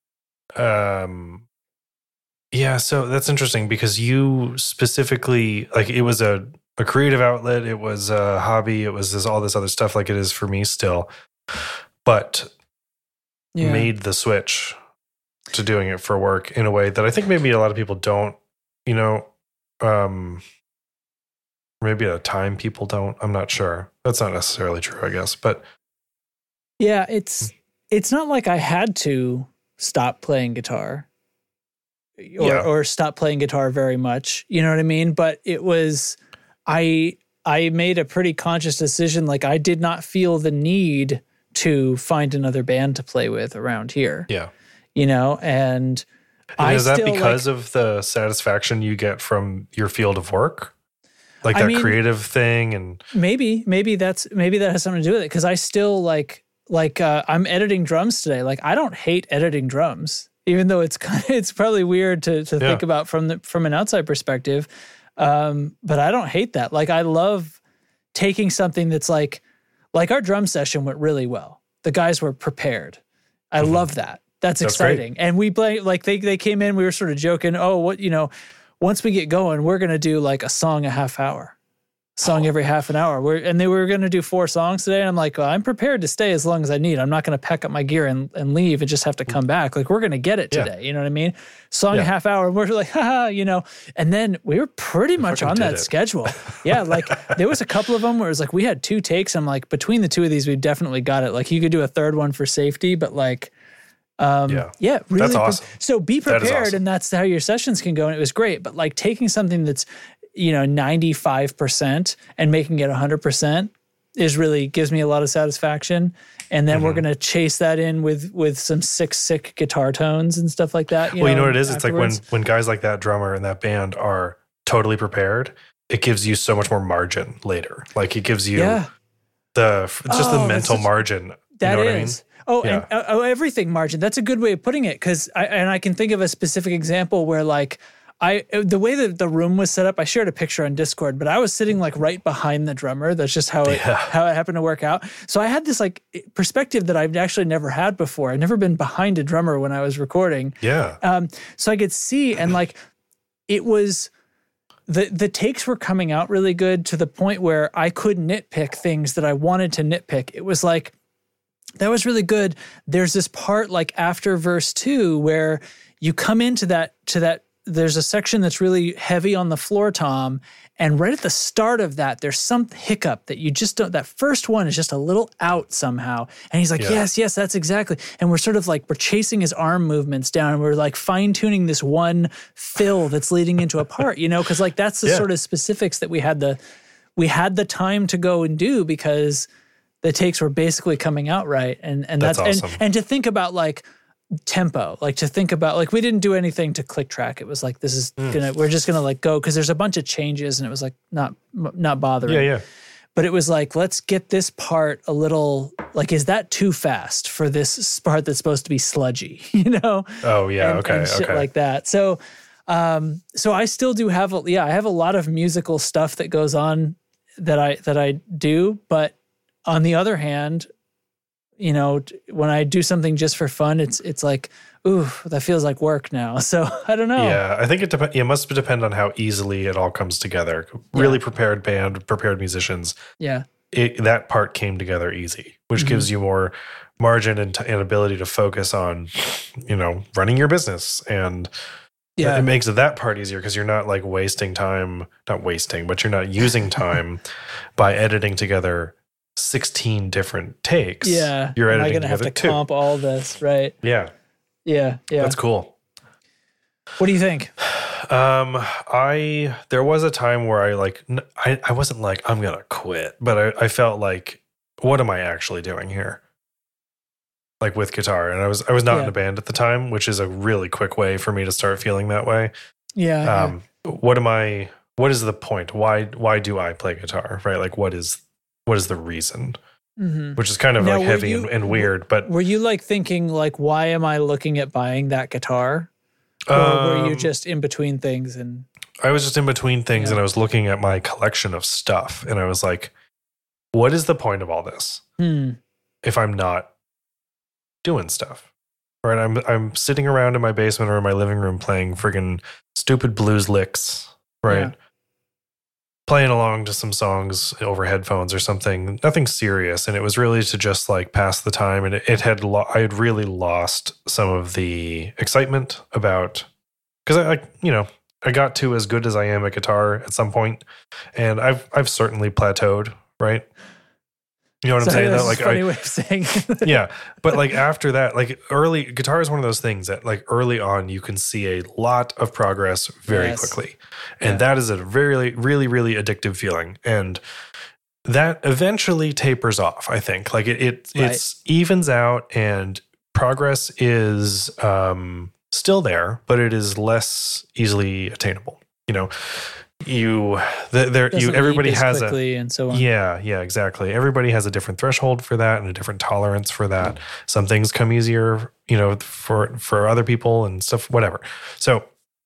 Um, yeah. So that's interesting because you specifically, like, it was a, a creative outlet. It was a hobby. It was this, all this other stuff like it is for me still. But yeah. made the switch to doing it for work in a way that I think maybe a lot of people don't, you know, um, maybe at a time people don't. I'm not sure. That's not necessarily true, I guess. But Yeah, it's it's not like I had to stop playing guitar or Yeah. or stop playing guitar very much. You know what I mean? But it was I I made a pretty conscious decision. Like I did not feel the need to find another band to play with around here. yeah. You know, and, And I is that still, because like- of the satisfaction you get from your field of work? Like I that mean- creative thing and maybe maybe that's maybe that has something to do with it because I still like like uh, I'm editing drums today. Like I don't hate editing drums, even though it's kind of it's probably weird to to Yeah. think about from the from an outside perspective. Um, but I don't hate that. Like I love taking something that's like like our drum session went really well. The guys were prepared. I Mhm. love that. That's, That's great. exciting. And we play like they they came in. We were sort of joking. Oh, what you know. Once we get going, we're gonna do like a song a half hour, song every half an hour. We're and they were gonna do four songs today, and I'm like, well, I'm prepared to stay as long as I need. I'm not gonna pack up my gear and, and leave and just have to come back. Like we're gonna get it Yeah. today. You know what I mean? Song Yeah. a half hour, and we're like, haha, you know. And then we were pretty much fucking on did that it. schedule. Yeah, like there was a couple of them where it was like we had two takes. I'm like, between the two of these, we definitely got it. Like you could do a third one for safety, but like. Um, Yeah. yeah, really. That's pre- awesome. So be That is prepared, awesome. and that's how your sessions can go. And it was great. But like taking something that's, you know, ninety-five percent and making it one hundred percent, is really gives me a lot of satisfaction. And then Mm-hmm. we're gonna chase that in with with some sick, sick guitar tones and stuff like that. You well, know, you know what it is? It's like when afterwards. when guys like that drummer and that band are totally prepared, it gives you so much more margin later. Like it gives you yeah, the it's just Oh, the that's mental such- margin. that you know what is. Oh, Yeah. and uh, oh, everything margin. That's a good way of putting it. Because I and I can think of a specific example where like. I the way that the room was set up, I shared a picture on Discord, but I was sitting like right behind the drummer. That's just how it Yeah. how it happened to work out. So I had this like perspective that I've actually never had before. I've never been behind a drummer when I was recording. I mean? Yeah. Um, so I could see, and like it was the the takes were coming out really good to the point where I could nitpick things that I wanted to nitpick. It was like that was really good. There's this part like after verse two where you come into that to that. There's a section that's really heavy on the floor tom, and right at the start of that, there's some hiccup that you just don't. That first one is just a little out somehow, and he's like, Yeah. "Yes, yes, that's exactly." And we're sort of like we're chasing his arm movements down, and we're like fine tuning this one fill that's leading into a part, you know, because like that's the Yeah. sort of specifics that we had the we had the time to go and do because the takes were basically coming out right, and and That's that's, awesome. and and to think about like. tempo, like to think about, like we didn't do anything to click track. It was like this is Mm. gonna, we're just gonna like go because there's a bunch of changes, and it was like not not bothering. Yeah, yeah. But it was like let's get this part a little like is that too fast for this part that's supposed to be sludgy, you know? Oh, yeah. and, okay. and shit okay. like that. So, um, so I still do have, a, yeah, I have a lot of musical stuff that goes on that I that I do. But on the other hand, you know, t- when I do something just for fun, it's it's like, ooh, that feels like work now. So I don't know. Yeah, I think it dep- it must depend on how easily it all comes together. Really prepared band, prepared musicians. Yeah. It, that part came together easy, which Mhm. gives you more margin and, t- and ability to focus on, you know, running your business. And Yeah. it makes that part easier because you're not like wasting time, not wasting, but you're not using time by editing together sixteen different takes. Yeah. You're Am I editing gonna have together to two. comp all this, right? Yeah, Yeah. Yeah. that's cool. What do you think? Um, I there was a time where I like n- I, I wasn't like I'm gonna quit, but I, I felt like what am I actually doing here? Like with guitar, and I was I was not Yeah. in a band at the time, which is a really quick way for me to start feeling that way. Yeah. yeah. Um, what am I? What is the point? Why why do I play guitar? Right? Like what is what is the reason? Mhm. Which is kind of Now, like were heavy you- and, and weird, but Were you like thinking like, why am I looking at buying that guitar? Or were you um, just in between things and I was just in between things Yeah. and I was looking at my collection of stuff and I was like, what is the point of all this hmm, if I'm not doing stuff? Right? I'm I'm sitting around in my basement or in my living room playing friggin' stupid blues licks, right? Yeah. Playing along to some songs over headphones or something, nothing serious. And it was really to just like pass the time. And it, it had, lo- I had really lost some of the excitement about, because I, I, you know, I got to as good as I am at guitar at some point, and I've, I've certainly plateaued, right? You know what I'm Sorry, saying? that's That, like, a funny I, way of saying it. yeah, but like after that, like early guitar is one of those things that like early on you can see a lot of progress very Yes. quickly, and Yeah. that is a very really really addictive feeling, and that eventually tapers off. I think like it it Right. it's evens out, and progress is um, still there, but it is less easily attainable. You know, you the, there you Doesn't everybody leap as has a quickly and so on. yeah, yeah, exactly. Everybody has a different threshold for that and a different tolerance for that. Some things come easier, you know, for for other people and stuff, whatever. So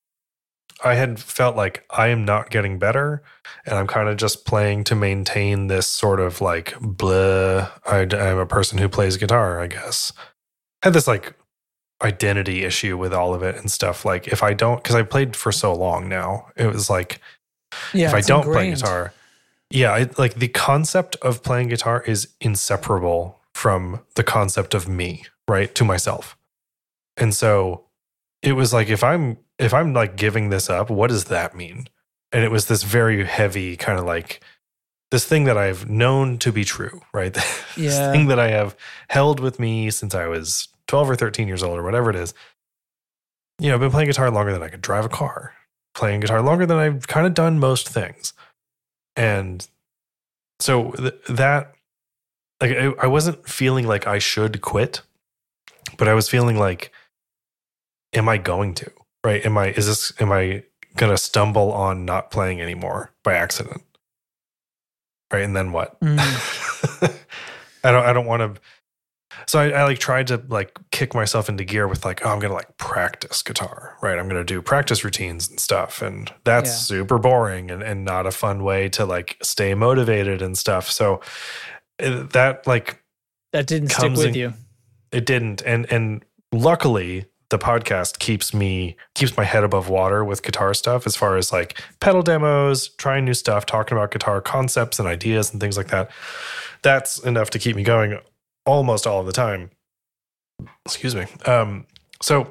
I had felt like I am not getting better, and I'm kind of just playing to maintain this sort of like blah. I, I'm a person who plays guitar, I guess. I had this like identity issue with all of it and stuff. Like if I don't, because I played for so long now, it was like, Yeah, if I it's don't play ingrained. guitar, yeah, I, like the concept of playing guitar is inseparable from the concept of me, right, to myself. And so it was like if I'm if I'm like giving this up, what does that mean? And it was this very heavy kind of like this thing that I've known to be true, right? this Yeah. thing that I have held with me since I was twelve or thirteen years old or whatever it is. You know, I've been playing guitar longer than I could drive a car, playing guitar longer than I've kind of done most things. And so th- that like I, I wasn't feeling like I should quit, but I was feeling like, am I going to? Right? Am I? Is this? Am I gonna stumble on not playing anymore by accident? Right, and then what? Mm. I don't. I don't want to. So I, I like tried to like kick myself into gear with like, oh, I'm gonna like practice guitar, right? I'm gonna do practice routines and stuff, and that's Yeah. super boring and and not a fun way to like stay motivated and stuff. So uh, that like That didn't stick comes with in- you. it didn't, and and luckily the podcast keeps me keeps my head above water with guitar stuff as far as like pedal demos, trying new stuff, talking about guitar concepts and ideas and things like that. That's enough to keep me going almost all of the time. Excuse me. Um, so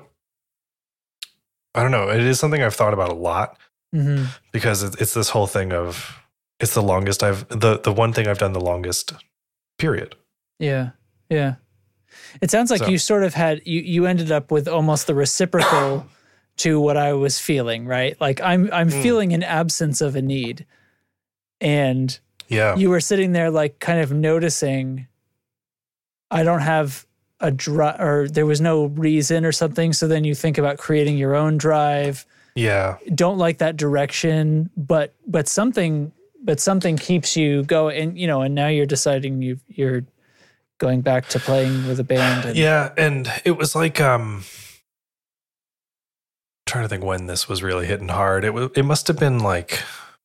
I don't know. It is something I've thought about a lot Mm-hmm. because it's, it's this whole thing of it's the longest I've the the one thing I've done the longest period. Yeah. Yeah. It sounds like So- you sort of had you you ended up with almost the reciprocal to what I was feeling, right? Like I'm I'm Mm. feeling an absence of a need. And Yeah. you were sitting there like kind of noticing I don't have a drive, or there was no reason or something. So then you think about creating your own drive. Yeah. Don't like that direction, but but something but something keeps you going, and you know, and now you're deciding you you're going back to playing with a band. And, Yeah, and it was like um trying to think when this was really hitting hard. It was it must have been like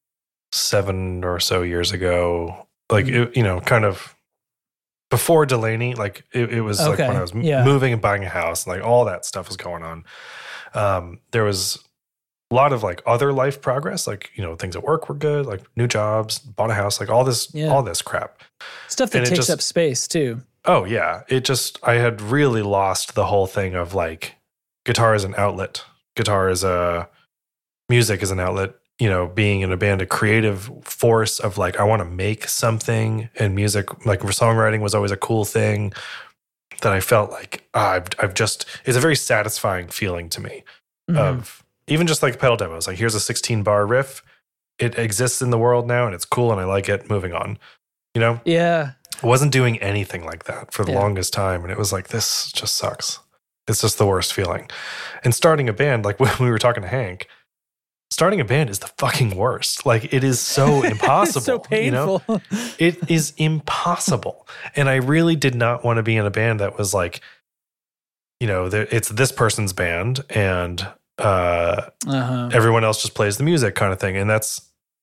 seven or so years ago. Like it, you know, kind of before Delaney, like it, it was like Okay, when I was m- yeah. moving and buying a house, and like all that stuff was going on. Um, there was a lot of like other life progress, like, you know, things at work were good, like new jobs, bought a house, like all this, Yeah. all this crap. stuff that and it takes just- up space too. Oh yeah. It just, I had really lost the whole thing of like guitar is an outlet. Guitar is a music is an outlet, you know, being in a band, a creative force of like, I want to make something, and music, like songwriting was always a cool thing that I felt like ah, I've, I've just, it's a very satisfying feeling to me Mhm. of even just like pedal demos. Like here's a sixteen bar riff. It exists in the world now and it's cool and I like it, moving on, you know? Yeah. I wasn't doing anything like that for the Yeah. longest time. And it was like, this just sucks. It's just the worst feeling. And starting a band, like when we were talking to Hank, starting a band is the fucking worst. Like it is so impossible. It's so You know? painful. It is impossible. And I really did not want to be in a band that was like, you know, there, it's this person's band and uh, uh-huh. everyone else just plays the music kind of thing. And that's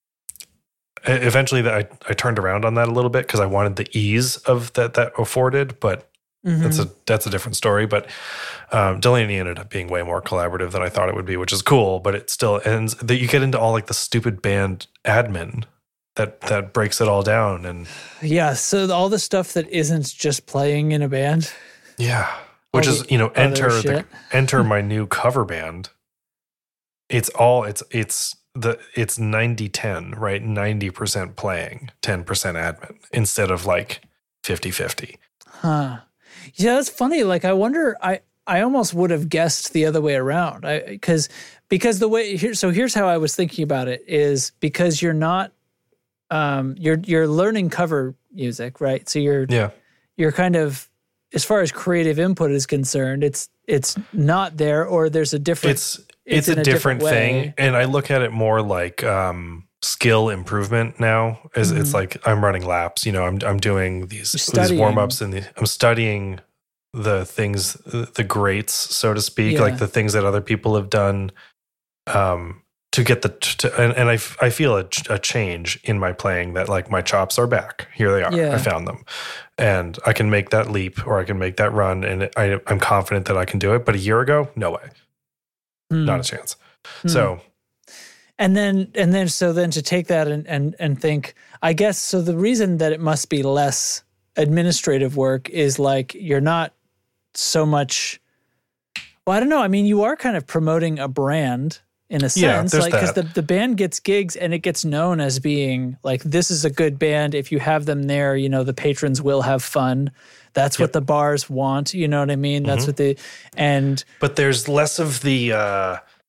e- eventually that I, I turned around on that a little bit because I wanted the ease of that that afforded, but Mhm. that's a that's a different story. But um, Delaney ended up being way more collaborative than I thought it would be, which is cool. But it still ends that you get into all like the stupid band admin that that breaks it all down. And Yeah. So all the stuff that isn't just playing in a band. yeah, which All is the you know other enter the shit. enter my new cover band. It's all it's it's the it's ninety ten, right? ninety percent playing, ten percent admin instead of like fifty-fifty. Huh. Yeah, that's funny. Like, I wonder, I, I almost would have guessed the other way around. I, because, because the way here, so here's how I was thinking about it is because you're not, um, you're, you're learning cover music, right? So you're, Yeah. you're kind of, as far as creative input is concerned, it's, it's not there, or there's a different, It's it's, in a, different, way. thing. And I look at it more like um skill improvement now. Is it's like I'm running laps, you know, I'm I'm doing these, these studying. warm-ups and the, I'm studying the things, the greats, so to speak, Yeah. like the things that other people have done um, to get the, to, and, and I, f- I feel a, a change in my playing that like my chops are back. Here they are. Yeah. I found them and I can make that leap or I can make that run. And I, I'm confident that I can do it. But a year ago, no way, Hmm. not a chance. Hmm. So And then, and then, so then to take that and, and, and think, I guess, so the reason that it must be less administrative work is like, you're not so much, well, I don't know. I mean, you are kind of promoting a brand in a Yeah, sense, there's like, because the, that. the band gets gigs and it gets known as being like, this is a good band. If you have them there, you know, the patrons will have fun. That's what Yep. the bars want. You know what I mean? That's Mhm. what they, and but there's less of the uh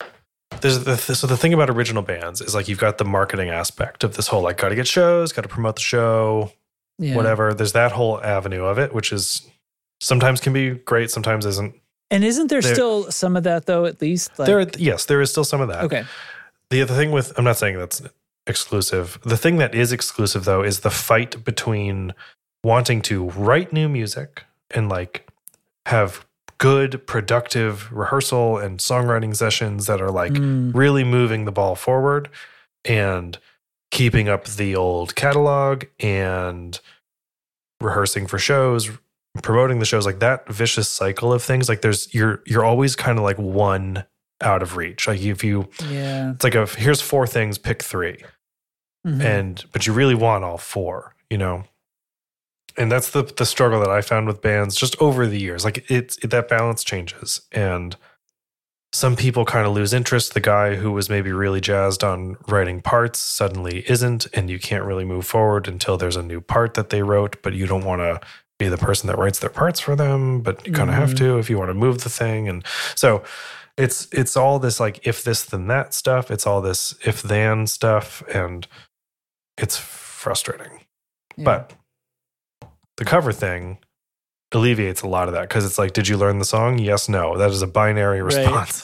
there's the, so the thing about original bands is like you've got the marketing aspect of this whole like got to get shows, got to promote the show, Yeah. whatever. There's that whole avenue of it, which is sometimes can be great, sometimes isn't. And isn't there There- still some of that though? At least, like, There, yes, there is still some of that. okay, The other thing with, I'm not saying that's exclusive. The thing that is exclusive though is the fight between wanting to write new music and like have good, productive rehearsal and songwriting sessions that are like Mm. really moving the ball forward and keeping up the old catalog and rehearsing for shows, promoting the shows, like that vicious cycle of things. Like there's, you're, you're always kind of like one out of reach. Like if you, yeah, it's like a, here's four things, pick three. Mhm. And, but you really want all four, you know? And that's the the struggle that I found with bands just over the years. Like it's it, that balance changes, and some people kind of lose interest. The guy who was maybe really jazzed on writing parts suddenly isn't, and you can't really move forward until there's a new part that they wrote. But you don't want to be the person that writes their parts for them, but you kind of have Mhm. to if you want to move the thing. And so it's it's all this like if this then that stuff. It's all this if then stuff, and it's frustrating. Yeah. But the cover thing alleviates a lot of that because it's like, did you learn the song? Yes, no. That is a binary Right. response.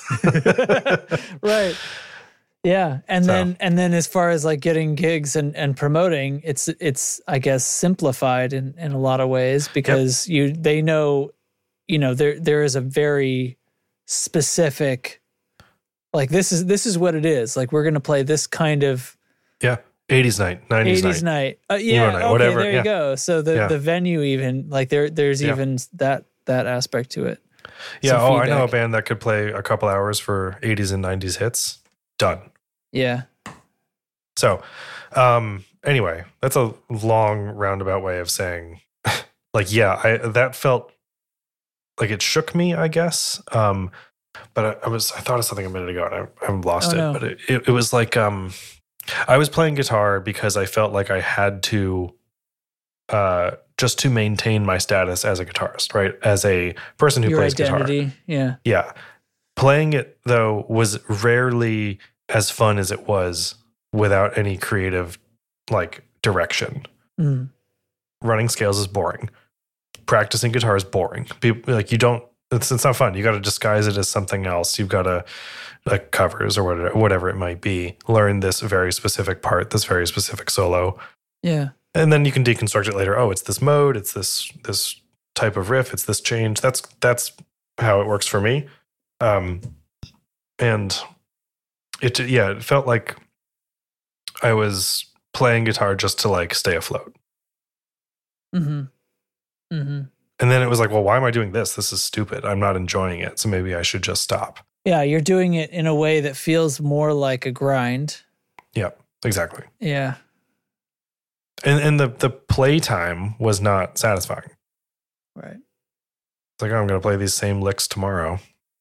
right, yeah, and So- then and then as far as like getting gigs and and promoting, it's it's I guess simplified in in a lot of ways because you they know, you know, there there is a very specific, like this is this is what it is. Like we're gonna play this kind of Yeah. eighties night, nineties eighties night. night. Uh, yeah, night, okay, whatever, there yeah. you go. So the Yeah. the venue even like there there's Yeah. even that that aspect to it. Yeah. Some Oh, I know a feedback. band that could play a couple hours for eighties and nineties hits. Done. Yeah. So, um, anyway, that's a long roundabout way of saying, like, yeah, I that felt like it shook me, I guess. Um, but I, I was I thought of something a minute ago and I, I've lost Oh, it. no. But it, it, it was like um, I was playing guitar because I felt like I had to, uh, just to maintain my status as a guitarist, right? As a person who Your plays identity. guitar. Yeah. Yeah. Playing it, though, was rarely as fun as it was without any creative, like, direction. Mm. Running scales is boring. Practicing guitar is boring. People, like, you don't, it's, it's not fun. You got to disguise it as something else. You've got to, like, covers or whatever, whatever it might be, learn this very specific part, this very specific solo. Yeah. And then you can deconstruct it later. Oh, it's this mode, it's this this type of riff, it's this change. That's that's how it works for me. Um, and it yeah, it felt like I was playing guitar just to like stay afloat. Mm-hmm. Mm-hmm. And then it was like, well, why am I doing this? This is stupid. I'm not enjoying it. So maybe I should just stop. Yeah, you're doing it in a way that feels more like a grind. Yeah, exactly. Yeah. And and the the playtime was not satisfying. Right. It's like, oh, I'm going to play these same licks tomorrow.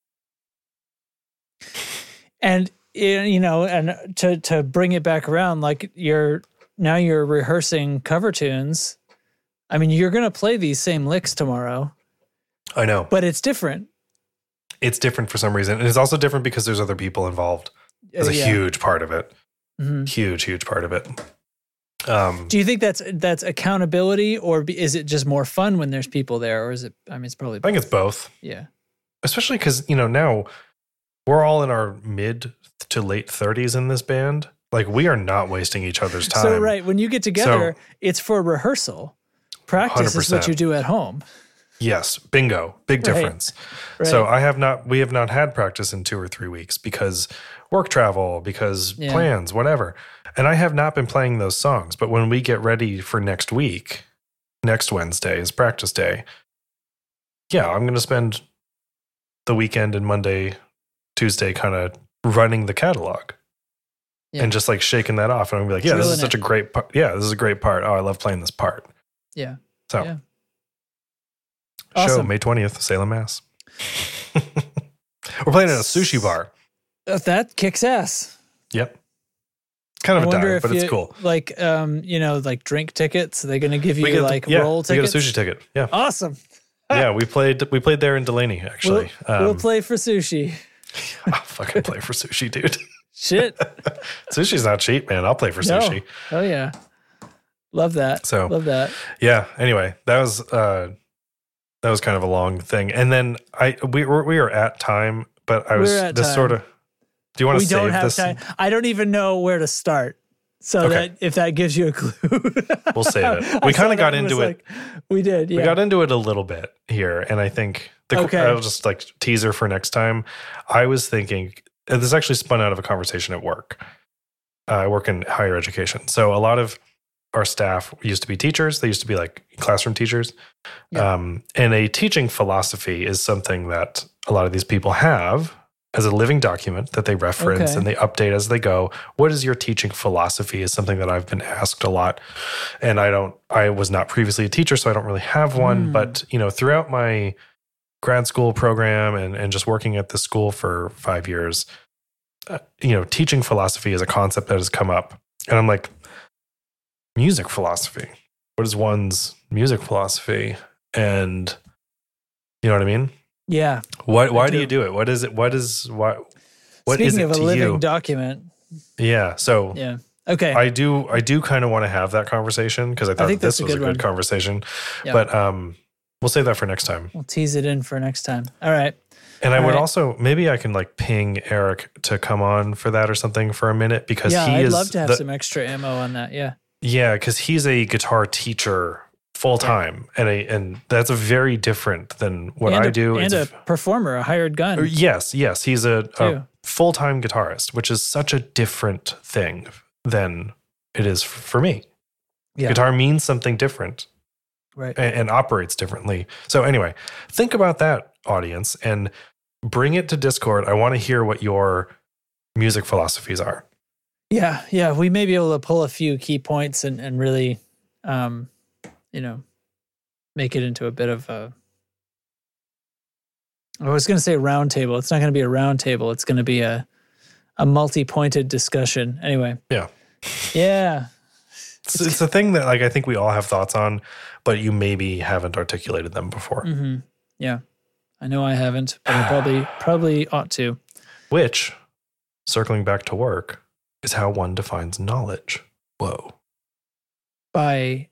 And you know, and to to bring it back around, like you're now you're rehearsing cover tunes. I mean, you're going to play these same licks tomorrow, I know. but it's different. It's different for some reason. And it's also different because there's other people involved. That's a Yeah. huge part of it. Mhm. Huge, huge part of it. Um, Do you think that's that's accountability, or be, is it just more fun when there's people there, or is it? I mean, it's probably. I think it's both. Yeah. Especially because, you know, now we're all in our mid to late thirties in this band. Like, we are not wasting each other's time. So right when you get together, So- it's for rehearsal. Practice one hundred is what percent. you do at home. Yes. Bingo. Big Right. difference. Right. So I have not, we have not had practice in two or three weeks because work travel, because Yeah. plans, whatever. And I have not been playing those songs. But when we get ready for next week, next Wednesday is practice day. Yeah, I'm going to spend the weekend and Monday, Tuesday kind of running the catalog Yeah. and just like shaking that off. And I'm gonna be like, yeah, this is Drilling such it. a great part. Yeah, this is a great part. Oh, I love playing this part. Yeah. So, Yeah. show Awesome. May twentieth, Salem, Mass. We're playing at a sushi bar. Uh, That kicks ass. Yep. Kind of I a wonder dive, if but it's you, cool. like, um, you know, like drink tickets. Are they going to give you get the- like yeah, roll we tickets? get a sushi ticket. Yeah. Awesome. Yeah, we played we played there in Delaney, actually. We'll, Um, we'll play for sushi. I'll fucking play for sushi, dude. Shit. Sushi's not cheap, man. I'll play for No. sushi. Oh yeah. Love that. So Love that. Yeah. Anyway, that was uh, that was kind of a long thing, and then I we were we were at time, but I was We're at this time. sort of. Do you want We to save don't have this? time. I don't even know where to start. So Okay. that if that gives you a clue, We'll save it. I We saw kind of that got and was into it. like, we did. Yeah. We got into it a little bit here, and I think the Okay. I'll just like teaser for next time. I was thinking and this actually spun out of a conversation at work. Uh, I work in higher education, so a lot of our staff used to be teachers. They used to be like classroom teachers, Yeah. um, and a teaching philosophy is something that a lot of these people have as a living document that they reference Okay. and they update as they go. What is your teaching philosophy is something that I've been asked a lot. And I don't, I was not previously a teacher, so I don't really have one. Mm. But, you know, throughout my grad school program and, and just working at the school for five years, uh, you know, teaching philosophy is a concept that has come up. And I'm like, music philosophy. What is one's music philosophy? And you know what I mean? Yeah. What? Why do. do. you do it? What is it? What is what? What Speaking is it of a to living you? document. yeah. So Yeah. Okay. I do. I do kind of want to have that conversation because I thought think this that's a was a good good one. conversation. Yeah. But um, we'll save that for next time. we'll tease it in for next time. All right. And I All would right. also maybe I can like ping Eric to come on for that or something for a minute because Yeah, he I'd is love to have the- some extra ammo on that. Yeah. yeah because he's a guitar teacher full time and a and that's a very different than what and I a, do. And It's a performer, a hired gun. Or yes, yes. He's a, a Too. full-time guitarist, which is such a different thing than it is f- for me. Yeah. Guitar means something different Right. and, and operates differently. So anyway, think about that, audience, and bring it to Discord. I want to hear what your music philosophies are. Yeah. Yeah. We may be able to pull a few key points and, and really, um, you know, make it into a bit of a, I was going to say round table. It's not going to be a round table. It's going to be a, a multi-pointed discussion. Anyway. Yeah. Yeah. It's, it's a thing that like I think we all have thoughts on, but you maybe haven't articulated them before. Mm-hmm. Yeah. I know I haven't, but I probably probably ought to. Which, circling back to work, is how one defines knowledge. Whoa. By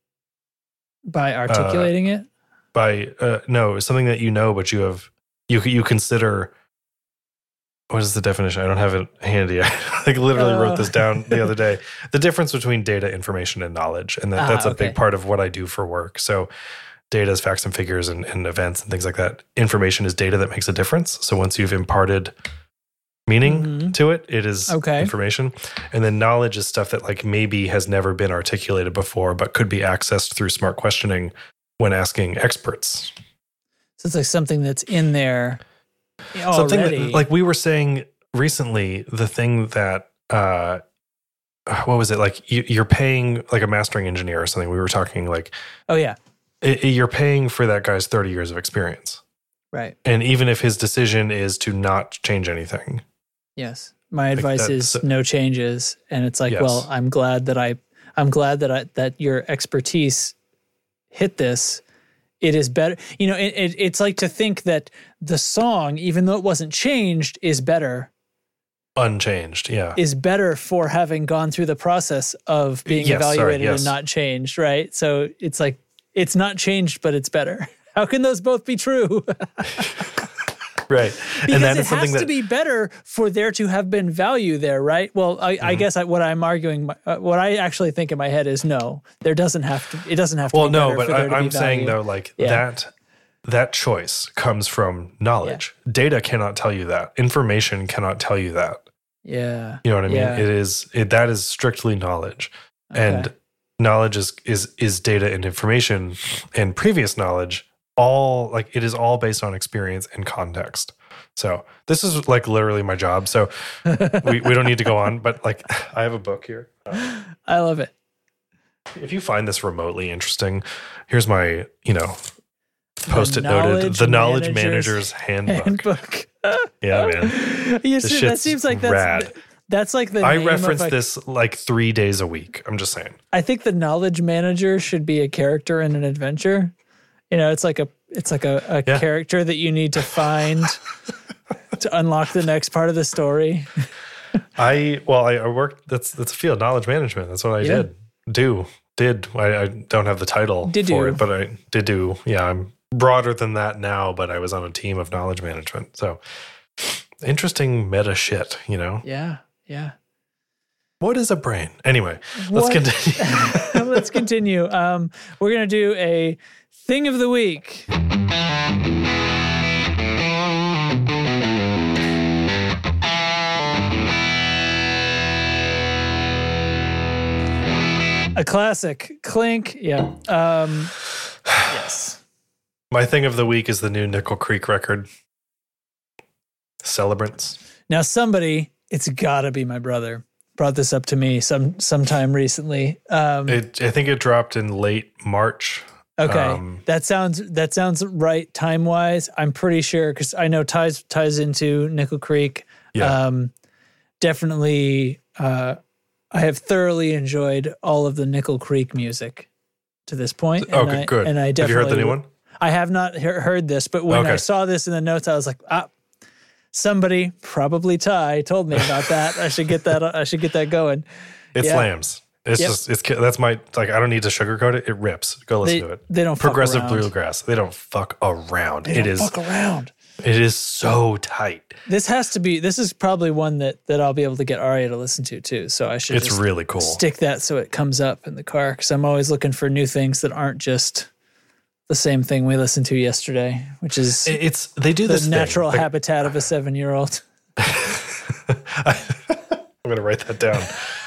by articulating it. By uh, no, something that you know, but you have you you consider. What is the definition? I don't have it handy. I like literally wrote this down the other day. The difference between data, information, and knowledge, and that, Ah, that's a okay. big part of what I do for work. So, data is facts and figures and, and events and things like that. Information is data that makes a difference. So once you've imparted meaning Mhm. to it, it is Okay. information. And then knowledge is stuff that like maybe has never been articulated before, but could be accessed through smart questioning when asking experts. So it's like something that's in there Something already. that, like we were saying recently, the thing that, uh, what was it? Like you, you're paying like a mastering engineer or something. We were talking like oh yeah. i- you're paying for that guy's thirty years of experience. Right. And even if his decision is to not change anything, Yes. My advice is that's- no changes. And it's like, Yes. well, I'm glad that I I'm glad that I that your expertise hit this. It is better. You know, it, it it's like to think that the song, even though it wasn't changed, is better. unchanged. Yeah. Is better for having gone through the process of being Yes, sorry, evaluated yes. and not changed, right? So it's like it's not changed, but it's better. How can those both be true? Right. Because and that it is something has to that, be better for there to have been value there, right? Well, I, Mm-hmm. I guess I, what I'm arguing, uh, what I actually think in my head is no, there doesn't have to. It doesn't have to. well, be no, better but for there I, to I'm be saying value. though, like Yeah. that, that choice comes from knowledge. Data cannot tell you that. Information cannot tell you that. Yeah, You know what I mean? Yeah. It is, it, that is strictly knowledge. And Okay. knowledge is, is, is data and information, and previous knowledge, all like it is all based on experience and context. So this is like literally my job. So we, we don't need to go on, but like I have a book here. I love it. If you find this remotely interesting, here's my, you know, post-it noted, Knowledge the Knowledge Manager's Manager's Handbook. Handbook. Yeah, man. You This see, that shit's seems like that's rad. that's like the I name reference of a, this like three days a week. I'm just saying. I think the knowledge manager should be a character in an adventure. You know, it's like a it's like a, a Yeah. character that you need to find to unlock the next part of the story. I well, I, I worked. That's that's a field, knowledge management. That's what I Yeah. did. Do did I, I don't have the title Did for do. it, but I did do. Yeah, I'm broader than that now. But I was on a team of knowledge management. So interesting meta shit. You know, Yeah, yeah. what is a brain? Anyway, let's What- continue. Let's continue. Um, we're gonna do a thing of the week. A classic, Clink. Yeah. Um, yes. My thing of the week is the new Nickel Creek record, Celebrants. Now, somebody, it's got to be my brother, brought this up to me some sometime recently. Um, It, I think it dropped in late March. okay, um, that sounds that sounds right time wise. I'm pretty sure because I know ties ties into Nickel Creek. Yeah. Um, definitely, uh, I have thoroughly enjoyed all of the Nickel Creek music to this point. And Okay, I, good. And I Have definitely you heard the new one? I have not he- heard this, but when I Okay. saw this in the notes, I was like, ah, somebody, probably Ty, told me about that. I should get that. I should get that going. It Yeah. slams. It's Yep. just it's that's my like I don't need to sugarcoat it. It rips. Go listen They, to it. they don't fuck Progressive around. bluegrass. They don't fuck around. They It don't is fuck around. it is so tight. This has to be. This is probably one that that I'll be able to get Arya to listen to too. So I should. It's just really cool. Stick that so it comes up in the car because I'm always looking for new things that aren't just the same thing we listened to yesterday, which is It- It's they do the this natural thing. Like, habitat of a seven-year-old. I'm gonna write that down.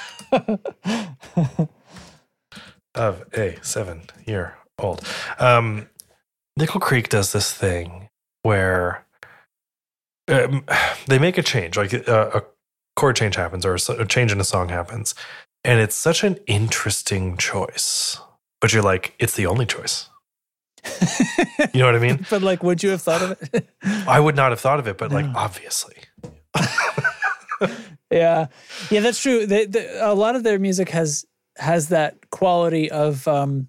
Of a seven-year-old. Um, Nickel Creek does this thing where um, they make a change, like a, a chord change happens, or a, s- a change in a song happens, and it's such an interesting choice. But you're like, it's the only choice. You know what I mean? But like, would you have thought of it? I would not have thought of it, but like, No. obviously. Yeah, yeah, that's true. They, the, a lot of their music has has that quality of um,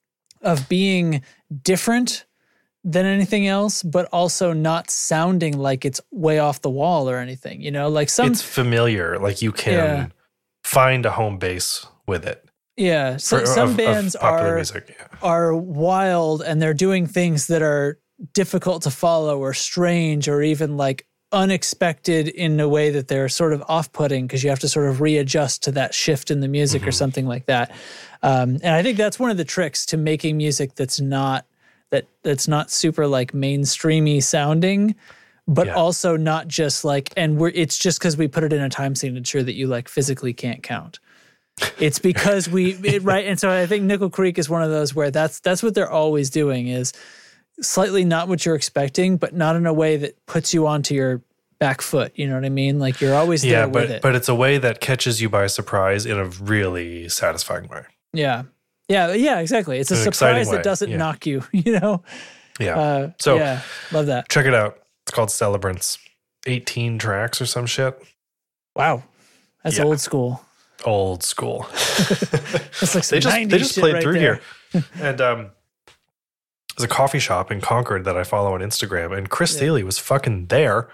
of being different than anything else, but also not sounding like it's way off the wall or anything. You know, like some It's familiar. Like you can Yeah. find a home base with it. yeah, so, For- some of- of bands popular are music. Yeah. are wild and they're doing things that are difficult to follow or strange or even like unexpected in a way that they're sort of off-putting because you have to sort of readjust to that shift in the music Mm-hmm. or something like that. Um, and I think that's one of the tricks to making music that's not that that's not super like mainstreamy sounding, but Yeah. also not just like and we're it's just because we put it in a time signature that you like physically can't count. It's because we it, right, and so I think Nickel Creek is one of those where that's that's what they're always doing is slightly not what you're expecting, but not in a way that puts you onto your back foot. You know what I mean? Like you're always there Yeah, with but it. but it's a way that catches you by surprise in a really satisfying way. yeah, yeah, yeah, exactly. It's a An exciting surprise way, that doesn't yeah. knock you. You know? Yeah. Uh, So- yeah, love that. Check it out. It's called Celebrants. eighteen tracks or some shit. Wow, that's Yeah. old school. Old school. That's like some they just they nineties just shit played right through there. here. And um there's a coffee shop in Concord that I follow on Instagram, and Chris Yeah. Thiele was fucking there.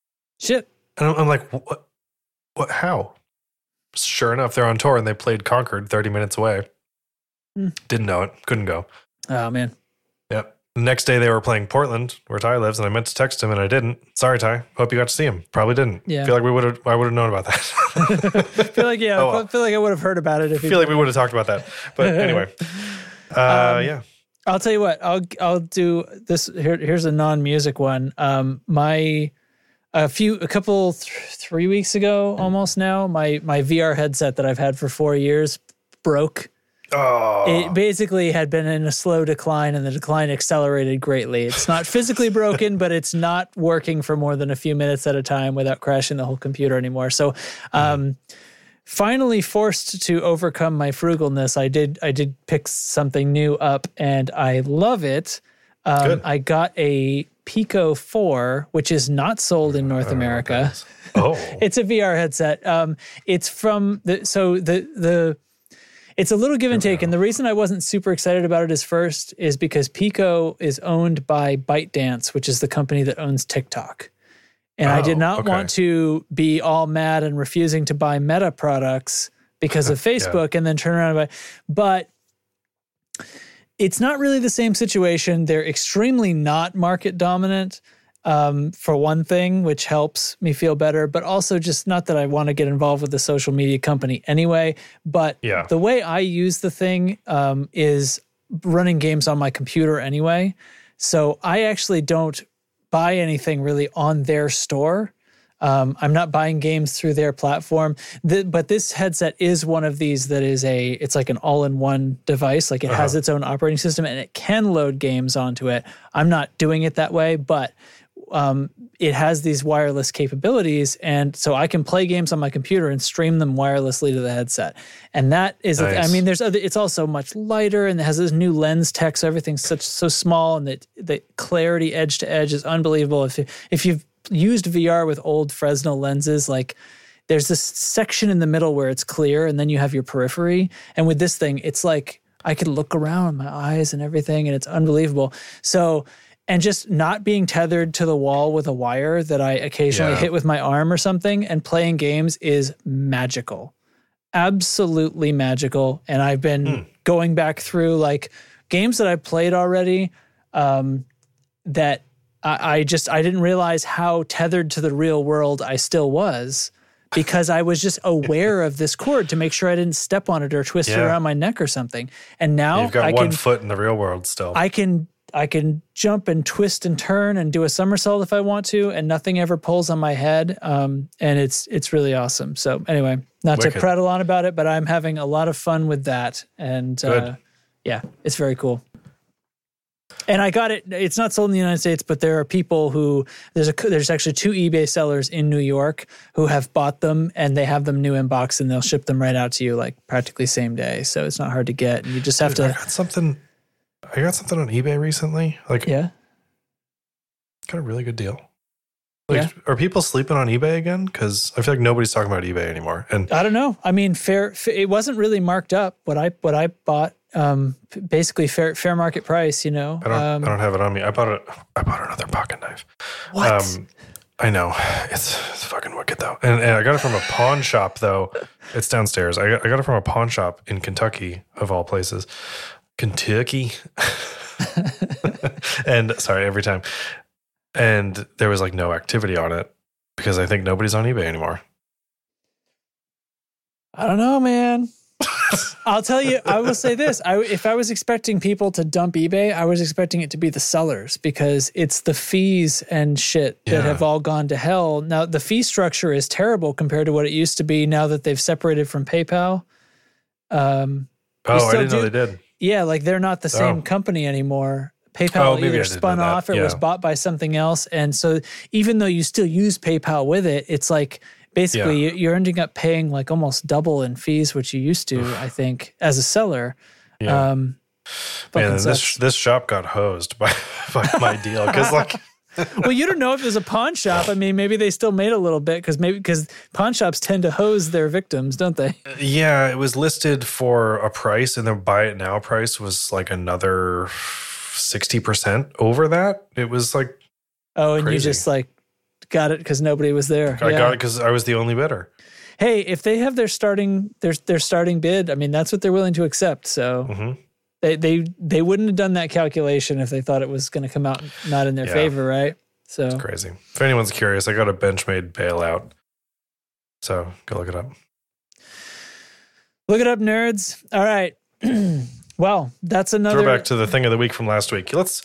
Shit. And I'm, I'm like, what? What? How? Sure enough, they're on tour, and they played Concord, thirty minutes away. Hmm. Didn't know it. Couldn't go. Oh man. Yep. The next day, they were playing Portland, where Ty lives, and I meant to text him, and I didn't. Sorry, Ty. Hope you got to see him. Probably didn't. Yeah. Feel like we would have. I would have known about that. I feel like yeah. Oh, I well. feel like I would have heard about it if I you feel like we would have talked about that. But anyway, uh, Um, yeah. I'll tell you what. I'll I'll do this. Here, here's a non-music one. Um, my a few a couple th- three weeks ago, almost now. My my V R headset that I've had for four years broke. Oh, It basically had been in a slow decline, and the decline accelerated greatly. It's not physically broken, but it's not working for more than a few minutes at a time without crashing the whole computer anymore. So, um, finally forced to overcome my frugalness, I did I did pick something new up, and I love it. Um, Good. I got a Pico four, which is not sold in North America. oh, It's a V R headset. Um, it's from the so the the it's a little give and take, and the reason I wasn't super excited about it is first is because Pico is owned by ByteDance, which is the company that owns TikTok, And Oh, I did not okay. want to be all mad and refusing to buy Meta products because of Facebook and then turn around and buy. But it's not really the same situation. They're extremely not market dominant, um, for one thing, which helps me feel better, but also just not that I want to get involved with the social media company anyway. But Yeah. the way I use the thing um, is running games on my computer anyway. So I actually don't buy anything really on their store. Um, I'm not buying games through their platform. The, but this headset is one of these that is a, it's like an all-in-one device. Like it Uh-huh. has its own operating system and it can load games onto it. I'm not doing it that way, but um, it has these wireless capabilities. And so I can play games on my computer and stream them wirelessly to the headset. And that is, a th- I Nice. mean, there's other, it's also much lighter and it has this new lens tech. So everything's such, so small and the, the clarity edge to edge is unbelievable. If, you, if you've used V R with old Fresnel lenses, like there's this section in the middle where it's clear and then you have your periphery. And with this thing, it's like I could look around my eyes and everything and it's unbelievable. So, and just not being tethered to the wall with a wire that I occasionally Yeah. hit with my arm or something and playing games is magical. Absolutely magical. And I've been Hmm. going back through like games that I've played already um, that I, I just, I didn't realize how tethered to the real world I still was because I was just aware of this cord to make sure I didn't step on it or twist it Yeah. around my neck or something. And now You've got I one can, foot in the real world still. I can, I can jump and twist and turn and do a somersault if I want to, and nothing ever pulls on my head. Um, and it's, it's really awesome. So anyway, not Wicked. to prattle on about it, but I'm having a lot of fun with that. And uh, Good. yeah, it's very cool. And I got it. It's not sold in the United States, but there are people who there's a there's actually two eBay sellers in New York who have bought them and they have them new in box and they'll ship them right out to you like practically same day. So it's not hard to get. And you just have Dude, I to. got something. I got something on eBay recently. Like, Yeah. got a really good deal. Like, Yeah. are people sleeping on eBay again? Because I feel like nobody's talking about eBay anymore. And I don't know. I mean, fair. f- It wasn't really marked up. What I what I bought, um, p- basically fair fair market price. You know. I don't. Um, I don't have it on me. I bought it. I bought another pocket knife. what? Um, I know it's, it's fucking wicked though, and, and I got it from a pawn shop though. It's downstairs. I got, I got it from a pawn shop in Kentucky of all places, Kentucky. And sorry, every time. And there was like no activity on it because I think nobody's on eBay anymore. I don't know, man. I'll tell you, I will say this. I, if I was expecting people to dump eBay, I was expecting it to be the sellers because it's the fees and shit that Yeah. have all gone to hell. Now, the fee structure is terrible compared to what it used to be now that they've separated from PayPal. Um, Oh, I still didn't know do- they did. yeah, like they're not the same Oh. company anymore. Oh, PayPal maybe I either didn't know spun that. off or was Yeah. bought by something else. And so even though you still use PayPal with it, it's like basically Yeah. you- you're ending up paying like almost double in fees, which you used to, I think, as a seller. Yeah. Um, Man, fucking this sucks. this shop got hosed by, by my deal because like Well, you don't know if it was a pawn shop. I mean, maybe they still made a little bit because maybe because pawn shops tend to hose their victims, don't they? yeah, it was listed for a price, and the buy it now price was like another sixty percent over that. It was like Oh, and you Crazy. just like got it because nobody was there. I Yeah. got it because I was the only bidder. Hey, if they have their starting their their starting bid, I mean that's what they're willing to accept. So hmm they they they wouldn't have done that calculation if they thought it was going to come out not in their Yeah. favor, right? So Crazy. If anyone's curious, I got a Benchmade bailout. So go look it up. look it up, nerds. All right. Well, that's another. Throwback to the thing of the week from last week. Let's.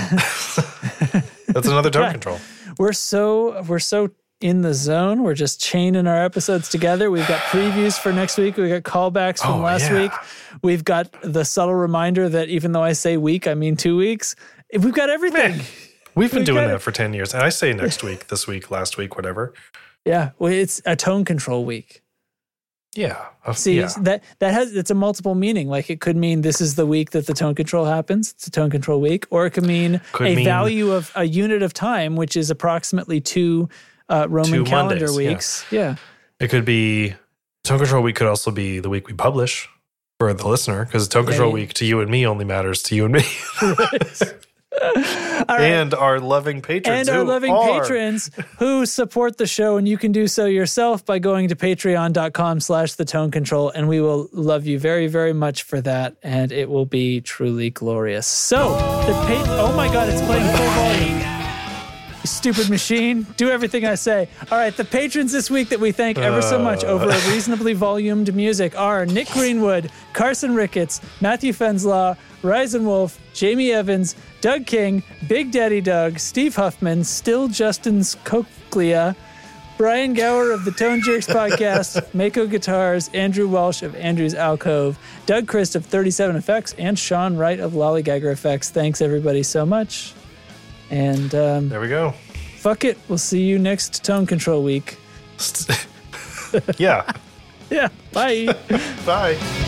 That's another tone control. We're so we're so in the zone. We're just chaining our episodes together. We've got previews for next week. We've got callbacks from Oh, last yeah. week. We've got the subtle reminder that even though I say week, I mean two weeks. We've got everything. We've been We doing got that it. for ten years. And I say next week, this week, last week, whatever. Yeah, well, it's a tone control week. Yeah. Uh, See, yeah. that that has it's a multiple meaning. Like it could mean this is the week that the tone control happens. It's a tone control week, or it could mean Could a mean- value of a unit of time, which is approximately two uh, Roman Two calendar Mondays, yeah. weeks. Yeah. It could be tone control week could also be the week we publish for the listener because tone control yeah. week to you and me only matters to you and me. And our loving patrons. And our who loving are. patrons who support the show, and you can do so yourself by going to patreon.com slash the tone control, and we will love you very, very much for that, and it will be truly glorious. So, the pa- oh my God, it's playing full volume. You stupid machine. Do everything I say. All right, the patrons this week that we thank ever so much over a reasonably volumed music are Nick Greenwood, Carson Ricketts, Matthew Fenslaw, Ryzen Wolf, Jamie Evans, Doug King, Big Daddy Doug, Steve Huffman, Still Justin's Cochlea, Brian Gower of the Tone Jerks podcast, Mako Guitars, Andrew Walsh of Andrew's Alcove, Doug Christ of thirty-seven Effects, and Sean Wright of Lollygagger Effects. Thanks, everybody, so much. And um, There we go. fuck it. We'll see you next Tone Control week. Yeah. Yeah. Bye. Bye.